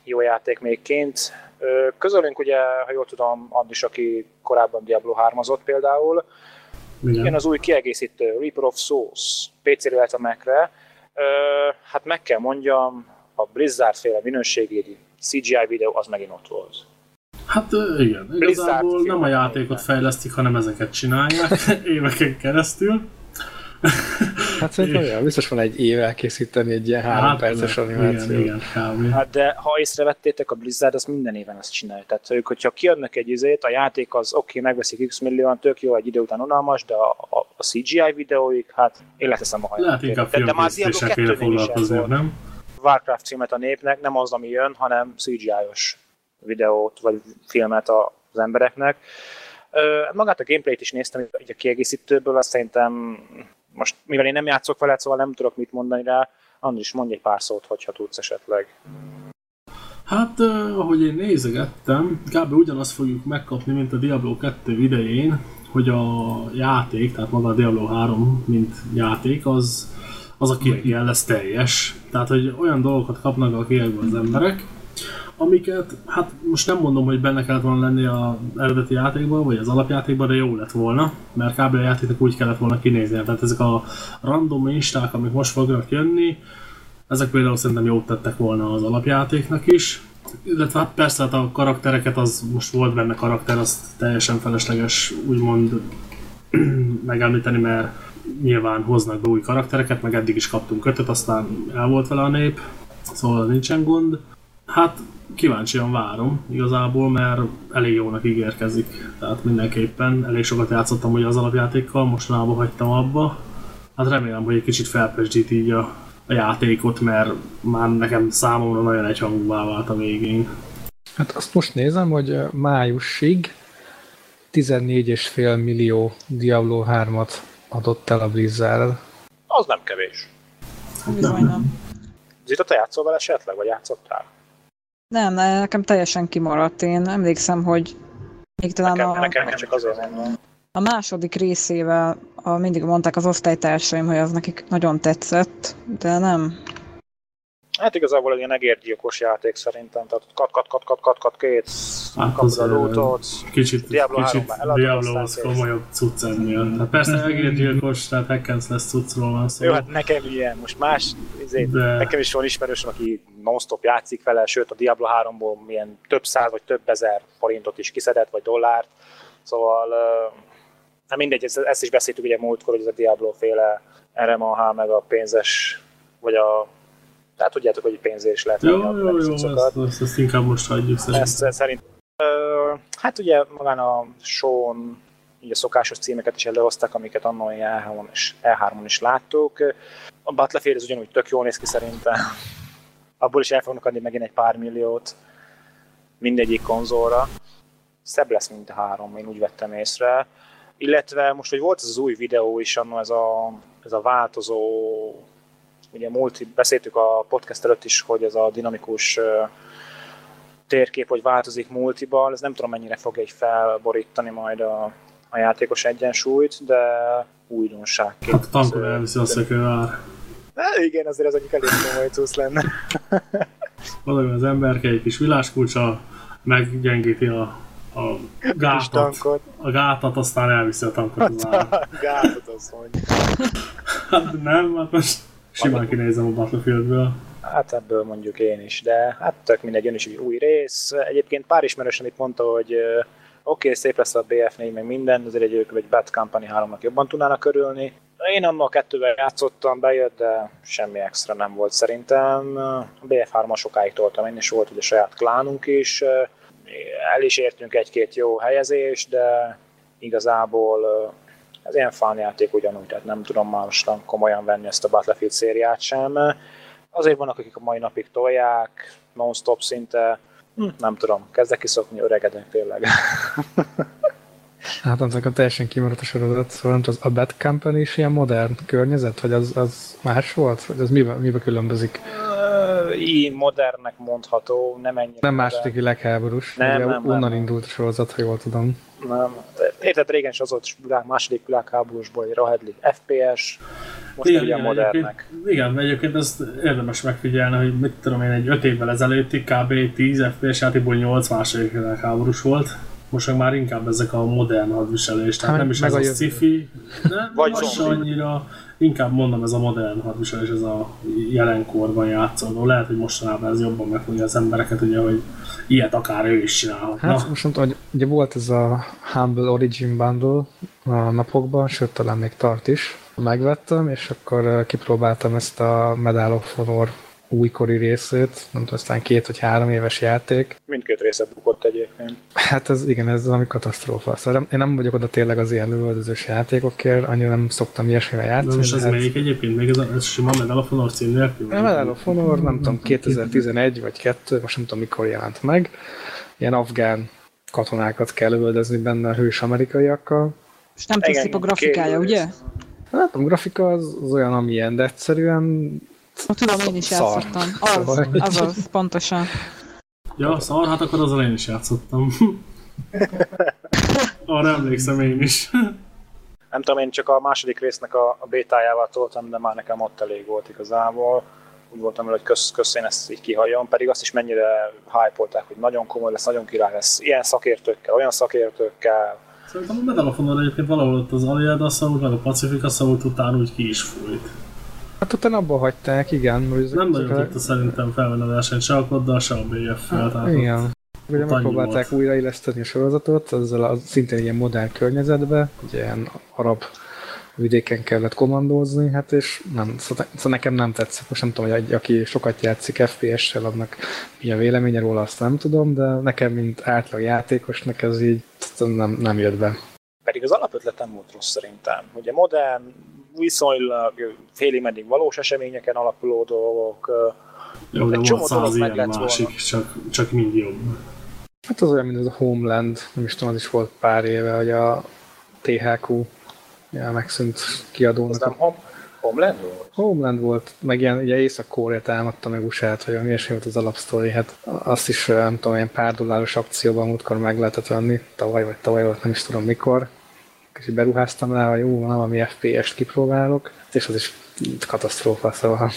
jó játék még kint. Közölünk ugye, ha jól tudom, Andris, aki korábban Diablo hármazott például. Igen. Igen, az új kiegészítő Reaper of Souls pé cére, illetve Mac-re. Hát meg kell mondjam, a Blizzard-féle minőségi cé gé í videó az megint ott volt. Hát igen, igazából nem a játékot fejlesztik, hanem ezeket csinálják éveken keresztül. Hát szerintem olyan, biztos van egy év elkészíteni egy ilyen három hát, perces animációt. Igen, igen, kb. Hát de ha észrevettétek, a Blizzard az minden éven azt csinálja. Tehát ők, hogyha kiadnak egy izét, a játék az oké, okay, megveszik x millióan, tök jó, egy idő után unalmas, de a, a, a cé gé í videóik, hát én leteszem a hajat. Lehet inkább filmkészítésekére foglalkozni, nem? Warcraft címet a népnek, nem az, ami jön, hanem cé gé í-os videót, vagy filmet az embereknek. Magát a gameplayt is néztem, így a kiegészítőből, azt szerintem most, mivel én nem játszok vele, szóval nem tudok mit mondani rá, Andris, mondj egy pár szót, hogyha tudsz esetleg. Hát, uh, ahogy én nézegettem, kb. Ugyanazt fogjuk megkapni, mint a Diablo kettő idején, hogy a játék, tehát maga a Diablo három, mint játék, az, az a kiegészítő lesz teljes. Tehát, hogy olyan dolgokat kapnak a kiegészítőből az emberek, amiket, hát most nem mondom, hogy benne kellett volna lenni az eredeti játékban, vagy az alapjátékban, de jó lett volna, mert kb. A játéknak úgy kellett volna kinézni. Tehát ezek a random insták, amik most fognak jönni, ezek például szerintem jót tettek volna az alapjátéknak is. Illetve hát persze hát a karaktereket, az most volt benne karakter, az teljesen felesleges úgymond megemlíteni, mert nyilván hoznak be új karaktereket, meg eddig is kaptunk ötöt, aztán el volt vele a nép, szóval nincsen gond. Hát kíváncsian várom igazából, mert elég jónak ígérkezik, tehát mindenképpen elég sokat játszottam ugye az alapjátékkal, mostanában hagytam abba. Hát remélem, hogy egy kicsit felpesdít így a, a játékot, mert már nekem számomra nagyon egyhangúvá vált a végén. Hát azt most nézem, hogy májusig tizennégy egész öt millió Diablo hármat adott el a Blizzard. Az nem kevés. Bizony nem. Zita, te játszol vele esetleg, vagy játszottál? Nem, nekem teljesen kimaradt. Én emlékszem, hogy még talán nekem, a, nekem csak azért mondom. A második részével a, mindig mondták az osztálytársaim, hogy az nekik nagyon tetszett, de nem. Hát igazából egy ilyen egérgyilkos játék szerintem, tehát kat kat kat kat kat kat két, hát kapod a lootot, kicsit, Diablo kicsit Diablo az komolyabb cucc ennél. Hát persze egérgyilkos, tehát hack and slash cuccról van szó. Jó, hát nekem ilyen, most más, ezért, de... nekem is van ismerősöm, aki non-stop játszik vele, sőt a Diablo háromból milyen több száz vagy több ezer forintot is kiszedett, vagy dollárt, szóval hát mindegy, ezt is beszéltük ugye múltkor, hogy ez a Diablo féle er em há meg a pénzes, vagy a tehát tudjátok, hogy pénzés lehet venni a cuccokat. Jó, ezt, ezt inkább most hagyjuk szerintem. Ezt szerint. Ö, hát ugye magán a show-n ugye szokásos címeket is előhoztak, amiket annól é hármon is, é hármon is láttuk. A Battlefield ez ugyanúgy tök jól néz ki szerintem. Abból is el fognak adni megint egy pár milliót mindegyik konzolra. Szebb lesz, mint a három, én úgy vettem észre. Illetve most, hogy volt ez az új videó is, annól ez a, ez a változó, ugye multi, beszéltük a podcast előtt is, hogy ez a dinamikus uh, térkép, hogy változik multiban, ez nem tudom mennyire fogja így felborítani majd a, a játékos egyensúlyt, de újdonságként. Hát tankon elviszi a szökővár. Igen, azért az egyik elég komoly cusz lenne. Valami az emberke egy kis világkulcsa meggyengíti a, a gátat, a gátat, aztán elviszi a tankot. Hát a gátat azt mondja. Hát nem, hát most simán kinézem a Battlefieldből. Hát ebből mondjuk én is, de hát tök mindegy, jön is egy új rész. Egyébként pár ismerősen itt mondta, hogy oké, okay, szép lesz a bé ef négy, meg minden, azért egy ők egy Bad Company háromnak jobban tudnának örülni. Én annól a kettővel játszottam, bejött, de semmi extra nem volt szerintem. A bé ef hárommal sokáig toltam én, és volt ugye saját klánunk is. El is értünk egy-két jó helyezést, de igazából ez ilyen fánjáték ugyanúgy, tehát nem tudom már most komolyan venni ezt a Battlefield szériát sem. Azért vannak, akik a mai napig tolják, non-stop szinte, hm, nem tudom, kezdek kiszokni, öregedünk tényleg. Hát nekem teljesen kimaradt a sorozat, szóval az a Bad Company is ilyen modern környezet, vagy az, az más volt? Vagy az miben, miben különbözik? Így modernnek mondható, nem ennyire. Nem második világháborús, nem, nem, onnan nem. indult a sorozat, ha jól tudom. Nem. Érted, régen is az volt második világháborúsból egy Rahedli ef pé es. most igen, ugye modernek. Igen, egyébként ezt érdemes megfigyelni, hogy mit tudom én, egy öt évvel ezelőttig kb. tíz ef pé es játékból nyolc második világháborús volt. Most már inkább ezek a modern hadviselés, tehát hát, nem is ez a sci-fi, nem, nem az annyira, inkább mondom ez a modern hadviselés, ez a jelenkorban játszódó. Lehet, hogy mostanában ez jobban megfogja az embereket, ugye, hogy ilyet akár ő is csinálhatna. Hát most mondtam, hogy ugye volt ez a Humble Origin Bundle a napokban, sőt talán még tart is. Megvettem, és akkor kipróbáltam ezt a Medal of Honor újkori részét, nem tudom, aztán két vagy három éves játék. Mindkét részet bukott egyébként. Hát ez igen, ez valami katasztrófa. Szóval én nem vagyok oda tényleg az ilyen lövöldözős játékokért, annyira nem szoktam ilyesmivel játszani. De most ez hát... melyik egyébként? Még ez, a, ez sima Medal of Honor cím nélkül? A Medal of Honor, nem tudom, kétezer-tizenegy vagy kettő, most nem tudom mikor jelent meg. Ilyen afgán katonákat kell lövöldözni benne a hős amerikaiakkal. És nem tudsz a grafikája, ugye? Hát a grafika az, az olyan, amilyen, de egyszerűen Na, tudom, én is játszottam. Az, azaz, pontosan. Ja, szar, hát akkor azzal én is játszottam. Arra emlékszem én is. Nem tudom, én csak a második résznek a, a bétájával toltam, de már nekem ott elég volt igazából. Úgy voltam, hogy kösz, kösz én ezt így kihagyom, pedig azt is mennyire hype-olták, hogy nagyon komoly lesz, nagyon király lesz. Ilyen szakértőkkel, olyan szakértőkkel. Szerintem a Medal of Honor egyébként valahol ott az Aliada szavult, meg a Pacifika szavult után úgy ki is fújt. Hát utána abba hagyták, igen. Nem nagyon tudta szerintem felvenni a versenyt se a koddal, se a bé ef-fel. Hát, igen. Ugye megpróbálták újrailleszteni a sorozatot, ezzel a szintén ilyen modern környezetbe, ugye ilyen arab vidéken kellett kommandózni, hát és nem, szóval nekem nem tetszett. Most nem tudom, hogy aki sokat játszik ef pé es-sel, annak mi a véleménye róla, azt nem tudom, de nekem, mint átlag játékosnak ez így nem, nem jött be. Pedig az alapötlet nem volt rossz szerintem. Ugye modern, viszonylag félig meddig valós eseményeken alapuló dolgok. Jó, de volt száz ilyen másik, csak, csak mind jobb. Hát az olyan, mint az a Homeland, nem is tudom, az is volt pár éve, hogy a té há kú ja, megszűnt kiadónak. Az nem home, Homeland volt? Homeland volt, meg ilyen ugye Észak-Korea támadta meg u es á-t, vagy ami ilyesmi volt az alapsztori. Hát azt is, nem tudom, ilyen pár dolláros akcióban múltkor meg lehetett venni, tavaly vagy tavaly volt, nem is tudom mikor. És beruháztam rá, hogy jó, van, ami ef pé est kipróbálok, és az is katasztrófa, szóval.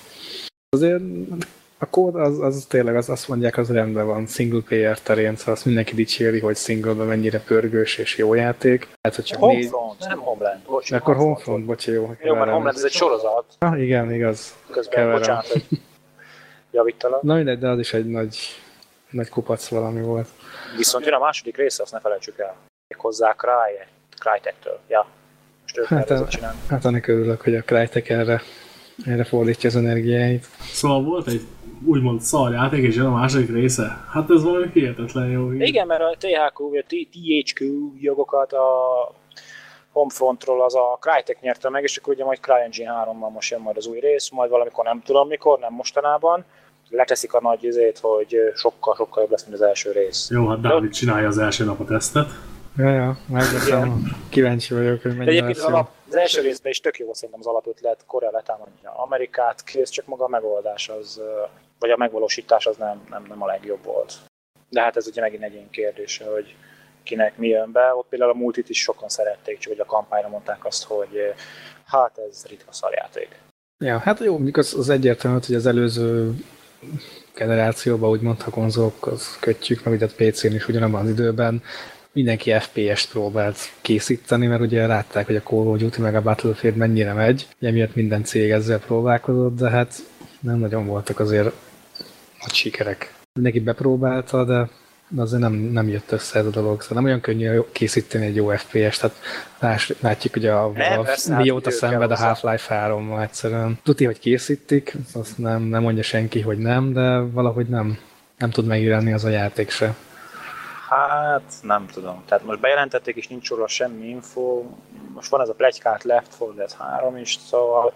Azért a kód az, az tényleg az, azt mondják, az rendben van single player terén, szóval azt mindenki dicséri, hogy singleben mennyire pörgős és jó játék. Hát, hogy csak Homefront, négy... nem Homeland. Bocs, akkor Homefront, bocs, jó. Jó, mert Homeland ez egy sorozat. Ah, igen, igaz. Közben, Keverem. bocsánat, hogy javítalak. Na mindegy, de az is egy nagy, nagy kupac valami volt. Viszont jön a második része, azt ne felejtsük el. Még hozzá Cry, Crytek-től. Ja, most ők hát, a, hát annak örülök, hogy a Crytek erre, erre fordítja az energiáit. Szóval volt egy úgymond szar játék, és jön a második része. Hát ez valami hihetetlen jó. Igen, mert a té há kú, vagy a té há kú jogokat a Homefrontról az a Crytek nyerte meg, és akkor ugye majd CryEngine hárommal most jön majd az új rész, majd valamikor nem tudom mikor, nem mostanában. Leteszik a nagy izét, hogy sokkal-sokkal jobb lesz, mint az első rész. Jó, hát Dávid csinálja az első nap a tesztet. Ja, ja, megveszem. Kíváncsi vagyok, hogy mennyire lesz jó. Az első részben is tök jó szerintem az alapötlet, Korea letámadja Amerikát, kész, csak maga a megoldás az, vagy a megvalósítás az nem, nem, nem a legjobb volt. De hát ez ugye megint egy ilyen kérdése, hogy kinek mi jön be. Ott például a multit is sokan szerették, csak hogy a kampányra mondták azt, hogy hát ez ritka szarjáték. Ja, hát jó, mondjuk az, az egyértelmű, hogy az előző generációban úgymond, ha konzolokhoz kötjük, meg ugye a pé cén is ugyanabban az időben mindenki ef pé est próbált készíteni, mert ugye látták, hogy a Call of Duty meg a Battlefield mennyire megy, emiatt minden cég ezzel próbálkozott, de hát nem nagyon voltak azért nagy sikerek. Mindenki bepróbálta, de azért nem, nem jött össze ez a dolog. Szóval nem olyan könnyű készíteni egy jó ef pé est, tehát lás, látjuk, hogy a, a, a mióta szenved a Half-Life hárommal egyszerűen. Tudja, hogy készítik, azt nem, nem mondja senki, hogy nem, de valahogy nem, nem tud megírni az a játék se. Hát nem tudom. Tehát most bejelentették, és nincs róla semmi info. Most van ez a pletykált Left four Dead három is, szóval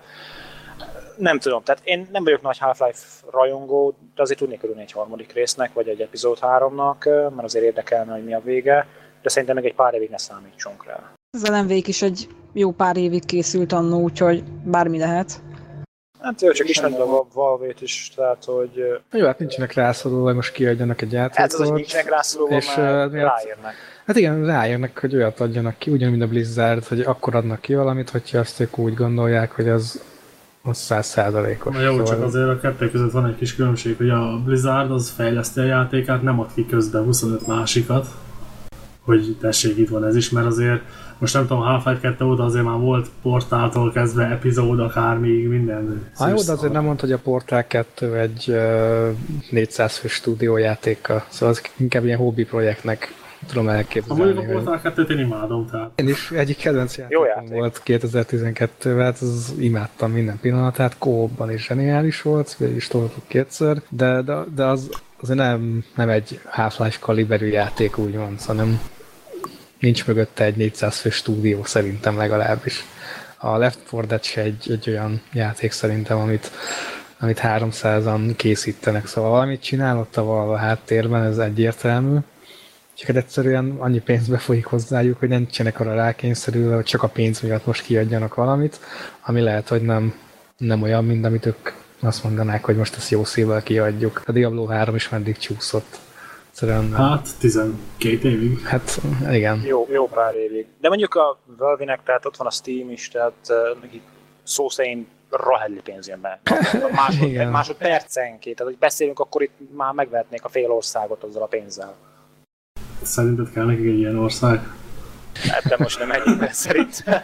nem tudom. Tehát én nem vagyok nagy Half-Life rajongó, de azért tudnék örülni egy harmadik résznek, vagy egy epizód háromnak, mert azért érdekelne, hogy mi a vége, de szerintem meg egy pár évig ne számítsunk rá. Ez a nem vég is egy jó pár évig készült annó, úgyhogy bármi lehet. Hát jó, csak ismered a Valve-t is, tehát hogy... Jó, hát nincsenek rászorulva, hogy most kiadjanak egy játékot. Hát az, hogy nincsenek rászorulva, és, mert uh, ráérnek. Hát igen, ráérnek, hogy olyat adjanak ki, ugyanúgy a Blizzard, hogy akkor adnak ki valamit, hogyha azt ők úgy gondolják, hogy az az száz százalékos. Na jó, szóval csak azért a kettő között van egy kis különbség, hogy a Blizzard az fejleszti a játékát, nem ad ki közben huszonöt másikat, hogy tessék, itt van ez is, mert azért most nem tudom, a Half-Life kettő óta azért már volt Portáltól kezdve epizód, akármíg minden. Ha jó, de azért nem mondta, hogy a Portál kettő egy uh, négyszáz fős stúdiójátéka, szóval az inkább ilyen hobbi projektnek tudom elképzelni. Ha mondjuk a Portál kettőt én imádom, tehát. Én is egyik kedvenc játékom játék. volt kétezer-tizenkettőben, hát az imádtam minden pillanatát, co-opban is zseniális volt, végül is toltuk kétszer, de, de, de az azért nem, nem egy Half-Life kaliberű játék úgymond, hanem nincs mögötte egy négyszáz fős stúdió szerintem legalábbis. A Left four Dead se egy, egy olyan játék szerintem, amit, amit háromszázan készítenek, szóval valamit csinálott a Valve a háttérben, ez egyértelmű. Csak egyszerűen annyi pénz befolyik hozzájuk, hogy nincsenek arra rákényszerülve, hogy csak a pénz miatt most kiadjanak valamit, ami lehet, hogy nem, nem olyan, mint amit ők azt mondanák, hogy most ezt jó szívvel kiadjuk. A Diablo három is meddig csúszott. Egyszerűen, hát tizenkét évig. Hát igen. Jó, jó pár évig. De mondjuk a Valve-nek, tehát ott van a Steam is, tehát uh, szó szerint rahelli pénz jön be. Másod, egy másodpercenként, tehát hogy beszélünk, akkor itt már megvehetnék a fél országot azzal a pénzzel. Szerinted kell nekik egy ilyen ország? Ebben most nem egyébben szerintem.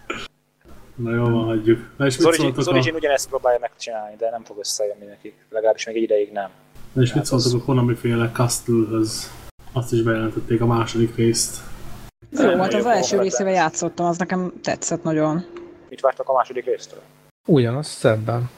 Na jó, van, hagyjuk. Na, és az Origin, a... az Origin ugyanezt próbálja megcsinálni, de nem fog összejönni nekik. Legalábbis még egy ideig nem. Na és mit szóltok a Konami-féle Castle-höz? Azt is bejelentették a második részt. Jó, hát az első részével játszottam, az nekem tetszett nagyon. Mit vártak a második résztől? Ugyanaz, szebben.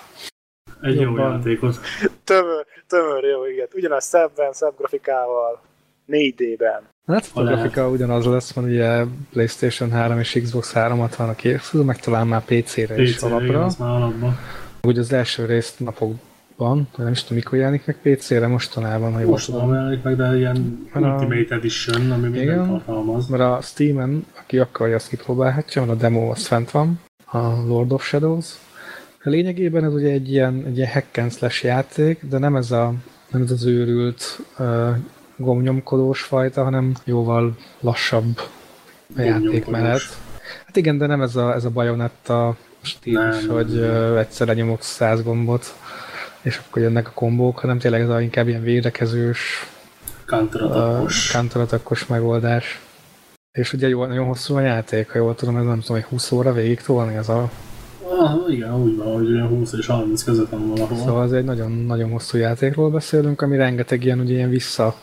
Egy jobban. Jó játékot. Tömör, tömör, jó, igen. Ugyanaz szebben, szebb grafikával, négy dé-ben. Hát a grafika ugyanaz lesz, van ugye PlayStation három és Xbox háromszázhatvan készül, meg talán már pé cére is alapra. Igen, az már alapban. Ugye az első részt napokban, nem is tudom mikor jelenik meg pé cére mostanában, ha jól Mostanában jelenik meg, de ilyen a... Ultimate Edition, ami minden tartalmaz. Mert a Steamen, aki akarja, azt kipróbálhatja, mert a demo az fent van, a Lord of Shadows. A lényegében ez ugye egy ilyen, egy ilyen hack and slash játék, de nem ez, a, nem ez az őrült uh, gomnyomkodós fajta, hanem jóval lassabb a játékmenet. Hát igen, de nem ez a, ez a Bayonetta stílus, nem, hogy uh, egyszerre nyomok száz gombot, és akkor jönnek a kombók, hanem tényleg ez a inkább ilyen védekezős, counter-attackos uh, counter-attackos megoldás. És ugye jó, nagyon hosszú a játék, ha jól tudom, ez nem tudom, hogy húsz óra végig tolni, ez a... Ah, igen, úgy van, hogy olyan húsz és harminc között van valahol. Szóval ez egy nagyon, nagyon hosszú játékról beszélünk, ami rengeteg ilyen, ugye, ilyen vissza,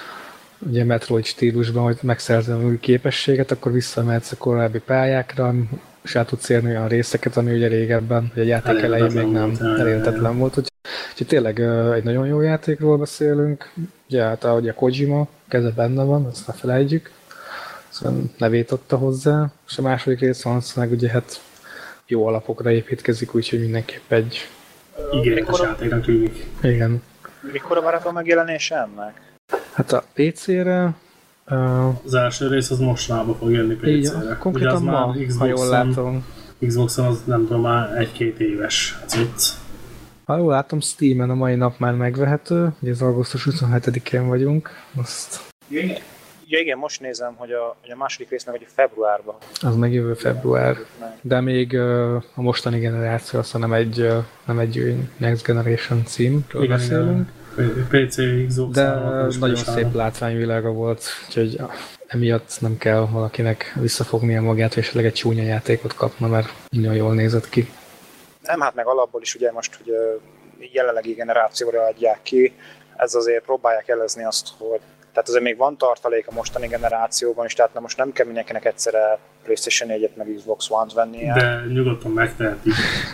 ugye Metroid stílusban, hogy megszerzem új képességet, akkor visszamehetsz a korábbi pályákra, és át tudsz érni olyan részeket, ami ugye régebben, hogy a játék elején még nem elérhetetlen volt. Úgyhogy, úgyhogy tényleg egy nagyon jó játékról beszélünk. Ugye hát ahogy a Kojima keze benne van, azt ne felejtjük. Szóval nevét adta hozzá, és a második rész van, meg ugye hát jó alapokra építkezik, úgyhogy mindenképp egy ígéretes játéknak tűnik. Igen. Mikor várható megjelenése ennek? Hát a pé cére... Uh, az első rész az mostanában fog jönni pé cére. Igen, konkrétan ma, ha jól látom. Xboxon az nem tudom, már egy-két éves cucc. Ha jól látom, Steamen a mai nap már megvehető, ugye az augusztus huszonhetedikén vagyunk. Azt... Igen. Ja igen, most nézem, hogy a, hogy a második rész meg egy februárban. Az meg jövő február. De még uh, a mostani generáció, azt nem egy, uh, nem egy Next Generation címről igen, beszélünk. Igen. pé cé, Xbox. De nagyon szép látványvilága volt, úgyhogy emiatt nem kell valakinek visszafognia magát, és egy csúnya játékot kapna, mert nagyon jól nézett ki. Nem, hát meg alapból is ugye most hogy jelenlegi generációra adják ki, ez azért próbálják jelezni azt, hogy tehát azért még van tartalék a mostani generációban is, tehát most nem kell mindenkinek egyszerre PlayStation négyet meg Xbox One-t vennie. De nyugodtan megtehetik.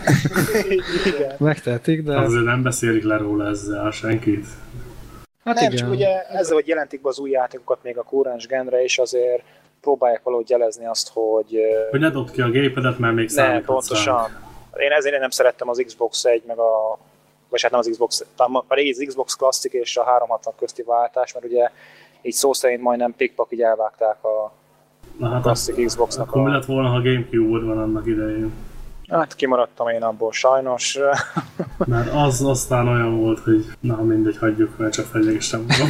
Igen. Megtehetik, de... Azért nem beszélik le róla ezzel senkit. Hát nem, igen. Csak ugye ezzel, hogy jelentik be az új játékokat még a kurrens genre, és azért próbálják valahogy jelezni azt, hogy... Hogy ne dobd ki a gépedet, mert még számíthatsz. Nem, pontosan. Rá. Én ezért nem szerettem az Xbox egy, meg a... vagy hát nem az Xbox, a régi Xbox Classic és a háromszázhatvan közti váltás, mert ugye így szó szerint majdnem pikpak így elvágták a na hát Classic Xboxnak. Akkor a... mi lett volna, ha Gamecube-od van annak idején? Hát kimaradtam én abból sajnos. Mert az aztán olyan volt, hogy na mindegy, hagyjuk, mert csak feljegestem magam.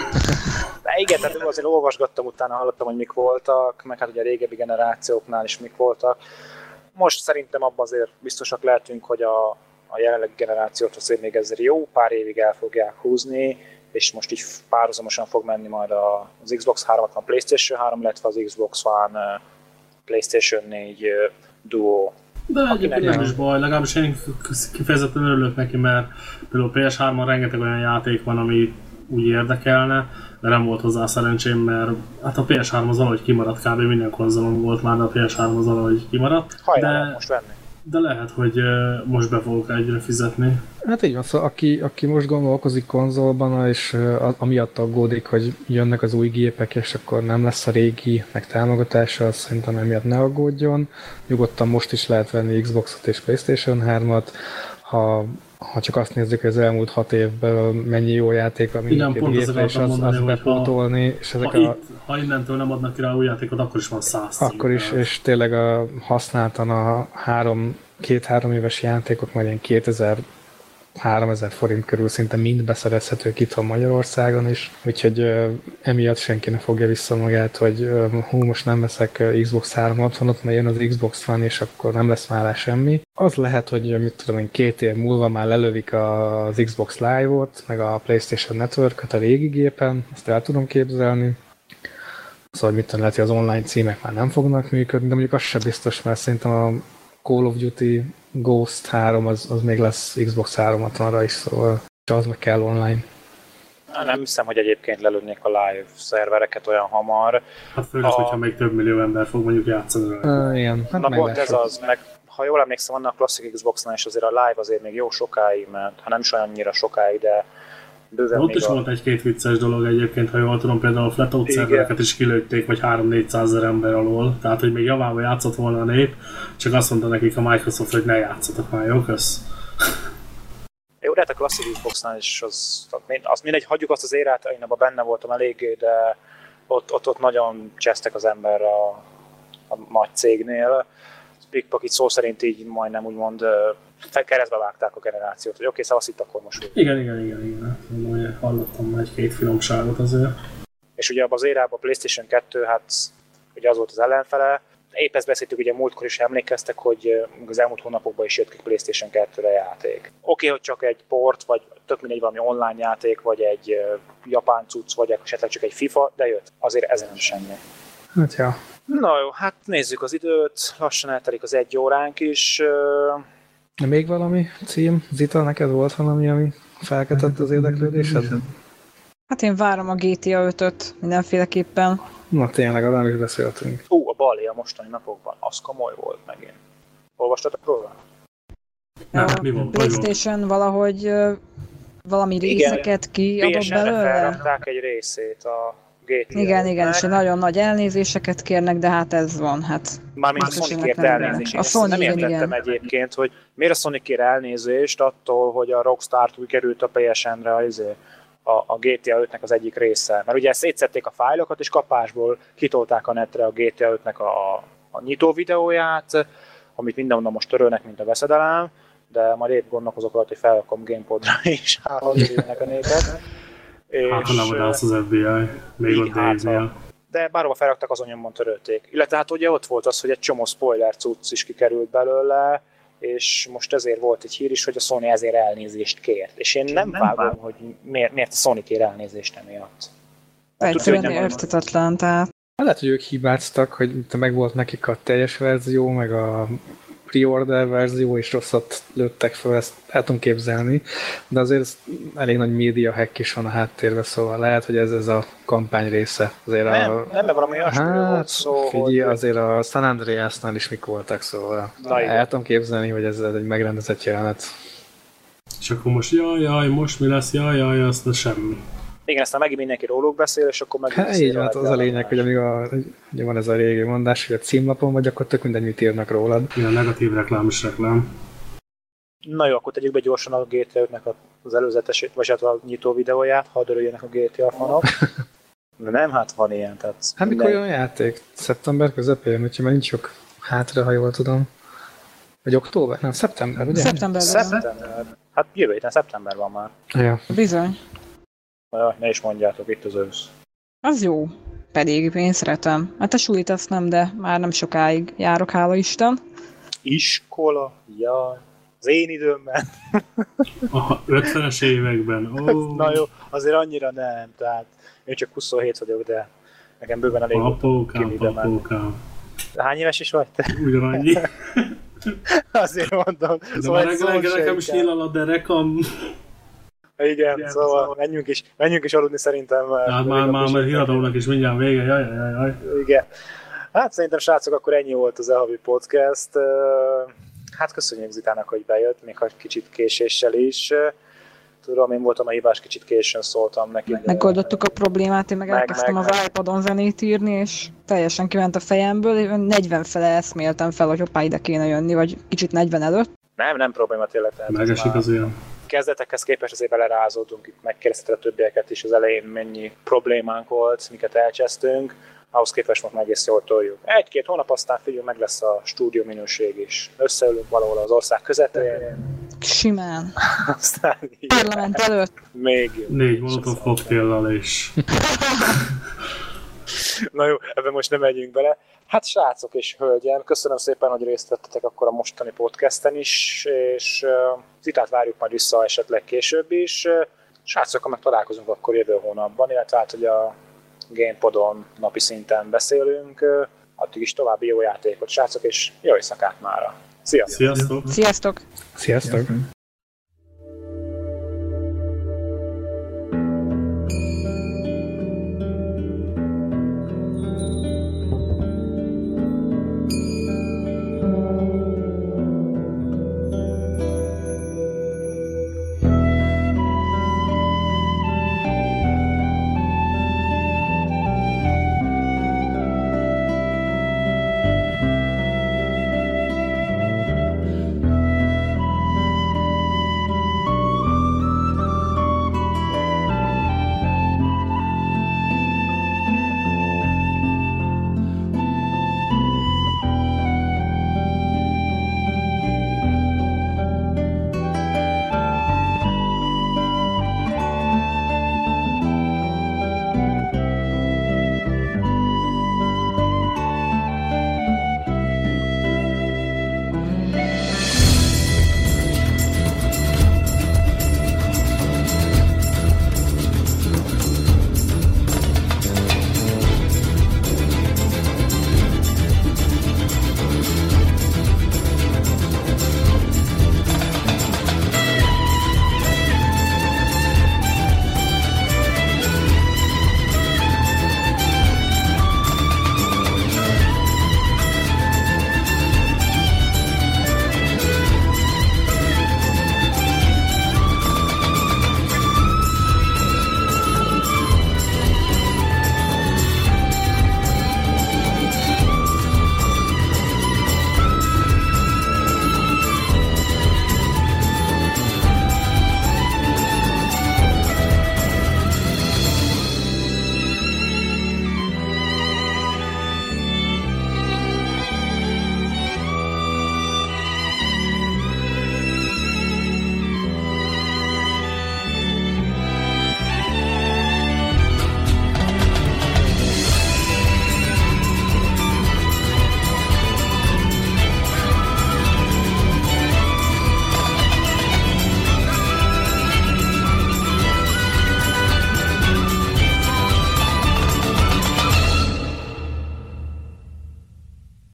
De igen, tehát azért olvasgattam, utána hallottam, hogy mik voltak, meg hát ugye a régebbi generációknál is mik voltak. Most szerintem abban azért biztosak lehetünk, hogy a, a jelenlegi generációt azért még ezzel jó pár évig el fogják húzni, és most így párhuzamosan fog menni majd az Xbox háromszázhatvan PlayStation három, illetve az Xbox One PlayStation négy Duo. De egyébként nem is baj, legalábbis én kifejezetten örülök neki, mert például pé es hármon rengeteg olyan játék van, ami úgy érdekelne, de nem volt hozzá szerencsém, mert hát a pé es három az valahogy kimaradt, kb. Minden konzolon volt már, de a pé es három az valahogy kimaradt. Hajrá, most venni. De lehet, hogy most be fogok egyre fizetni. Hát így van, szóval aki, aki most gondolkozik konzolban, és amiatt aggódik, hogy jönnek az új gépek, és akkor nem lesz a régi, meg támogatása, azt szerintem emiatt ne aggódjon. Nyugodtan most is lehet venni Xboxot és PlayStation hármat, ha, ha csak azt nézzük, hogy az elmúlt hat évben mennyi jó játék van mindkét gépre, és az, az bepótolni. És ezek ha, a, itt, ha innentől nem adnak ki rá új játékot, akkor is van száz cím. Akkor is, és tényleg a, használtan a három, két-három éves játékok majd ilyen kétezer-háromezer forint körül szinte mind beszerezhetők itthon Magyarországon is, úgyhogy uh, emiatt senki ne fogja vissza magát, hogy uh, hú, most nem veszek uh, Xbox háromszázhatvanot, mert jön az Xbox One, és akkor nem lesz már semmi. Az lehet, hogy mit tudom én, két év múlva már lelövik az Xbox Live-ot, meg a PlayStation Network-öt a régi gépen, ezt el tudom képzelni. Szóval mit tudom, lehet, hogy az online címek már nem fognak működni, de mondjuk az sem biztos, mert szerintem a Call of Duty Ghost három az, az még lesz Xbox háromszázhatvanra is, szóval az meg kell online. Nem hiszem, hogy egyébként lelőnék a live szervereket olyan hamar. Hát főleg, a... hogyha még több millió ember fog mondjuk játszani rá. Uh, igen. Hát Na volt ez az, meg ha jól emlékszem, annak a klasszik Xboxnál is azért a live azért még jó sokáig, mert ha nem is olyan annyira sokáig, de bőven ott még is a... volt egy-két vicces dolog egyébként, ha jól tudom, például a flatout szervereket is kilőtték, vagy három-négyszázezer ember alól, tehát hogy még javában játszott volna a nép, csak azt mondta nekik a Microsoft, hogy ne játszatok már, jó, kösz? Jó, de hát a klasszik Xboxnál is az, az mindegy, hagyjuk azt az érát, én abban benne voltam eléggé, de ott, ott, ott nagyon csesztek az ember a, a nagy cégnél. Pikpak itt szó szerint így majdnem úgymond keresztbe vágták a generációt, hogy oké, okay, szavasz itt akkor most. Igen, igen, igen, igen. Mondom, hallottam már egy-két finomságot azért. És ugye abban az érában a PlayStation kettő, hát ugye az volt az ellenfele. Épp ezt beszéltük, ugye múltkor is emlékeztek, hogy az elmúlt hónapokban is jött ki PlayStation kettőre játék. Oké, okay, hogy csak egy port, vagy tök mindegy valami online játék, vagy egy japán cucc, vagy esetleg csak egy FIFA, de jött. Azért ezen nem semmi. Hát ja. Na jó, hát nézzük az időt, lassan eltelik az egy óránk is. De még valami cím? Zita, neked volt valami, ami felkeltett az érdeklődésed? Hát én várom a gé té á ötöt mindenféleképpen. Na tényleg, arra is beszéltünk. Ú, a balé a mostani napokban, az komoly volt megint. Olvastatok róla? Nem, a mi van? PlayStation valahogy uh, valami részeket kiadott belőle? felrakták egy részét a gé té á. Igen, igen, és nagyon nagy elnézéseket kérnek, de hát ez van. Hát mármint a Sony kért elnézést. A Sony, nem értettem igen. egyébként, hogy miért a Sony kér elnézést attól, hogy a Rockstar-tól került a pé es en-re a, a gé té á ötnek az egyik része. Mert ugye szétszették a fájlokat, és kapásból kitolták a netre a gé té á ötnek a, a nyitó videóját, amit mindenhonnan most törölnek, mint a veszedelem, de majd épp gondolkozok alatt, hogy felrakom GamePodra is, hálózatnak a népet. Hát, ha nem vadász az ef bé i, még ott Dave-nél. De bárhova felraktak, azon nyomban törölték. Illetve hát ugye ott volt az, hogy egy csomó spoiler cucc is kikerült belőle, és most ezért volt egy hír is, hogy a Sony ezért elnézést kért. És én nem, nem vágom, hogy miért, miért a Sony kér elnézést emiatt. Egyszerűen érthetetlen, tehát... Lehet, hogy ők hibáztak, hogy meg volt nekik a teljes verzió, meg a pre-order verzió, és rosszat lőttek fel, ezt el tudom képzelni, de azért elég nagy média hack is van a háttérben, szóval lehet, hogy ez, ez a kampány része. Azért nem, a... nem, meg valami olyasmi hát, volt szó, figyelj, hogy... azért a San Andreasnál is mik voltak, szóval Na, el tudom képzelni, hogy ez egy megrendezett jelenet. És akkor most jaj, jaj, most mi lesz, jaj, jaj, azt de semmi. Igen, aztán megint mindenki róluk beszél, és akkor megint hát, így van, az a lényeg, hogy amíg a, ugye van ez a régi mondás, hogy a címlapon vagy, akkor tök mindegy, mit írnak rólad. Igen, negatív reklám is reklám. Na jó, akkor tegyük be gyorsan a gé té á ötnek az előzetesét, vagy hát a nyitó videóját, ha örüljenek a gé té á fanok. De nem, hát van ilyen, tehát... Hát mikor olyan játék? Szeptember közepén, úgyhogy már nincs sok hátra, ha jól tudom. Vagy október? Nem, szeptember, ugye? Szeptemberben. van. Szeptember. Hát jövő héten szeptember van már. Ja. Bizony. Jaj, ne is mondjátok, itt az ősz. Az jó. Pedig én szeretem. Hát a sulit azt nem, de már nem sokáig járok, hála Isten. Iskola, jaj. Az én időmben. A ötvenes években. Oh. Na jó, azért annyira nem, tehát én csak huszonhét vagyok, de nekem bőven elég Apókám, apókám. Hány éves is vagy te? Ugyanannyi. Azért mondom. De szóval már reggel nekem is nyílal a derekam. Igen, Igen, szóval menjünk is, menjünk is aludni szerintem. Hát már, már, már híradónak is mindjárt vége, jaj, jaj, jaj. Igen. Hát szerintem srácok, akkor ennyi volt az e-havi podcast. Hát köszönjük Zitának, hogy bejött, még ha kicsit késéssel is. Tudom, én voltam a hibás, kicsit későn szóltam neki. Megoldottuk a problémát, én meg, meg elkezdtem meg, az iPadon zenét írni, és teljesen kiment a fejemből, én negyven fele eszméltem fel, hogy hoppá, ide kéne jönni, vagy kicsit negyven előtt. Nem, nem probléma tényleg. Megesik az ilyen. Kezdetekhez képest azért belerázódtunk, itt megkérdezted a többieket is az elején, mennyi problémánk volt, miket elcsesztünk. Ahhoz képest most meg egész jól toljuk. Egy-két hónap aztán figyelj, meg lesz a stúdió minőség is. Összeülünk valahol az ország közepén. Simán. Aztán parlament előtt. Még jó. Négy molotov koktéllal és... Na jó, ebben most nem megyünk bele. Hát srácok és hölgyem, köszönöm szépen, hogy részt vettetek akkor a mostani podcasten is, és uh, Zitát várjuk majd vissza esetleg később is. Srácok, meg találkozunk akkor jövő hónapban, illetve hát, hogy a Gamepodon napi szinten beszélünk. Addig is további jó játékot, srácok, és jó éjszakát mára. Sziasztok! Sziasztok! Sziasztok! Sziasztok!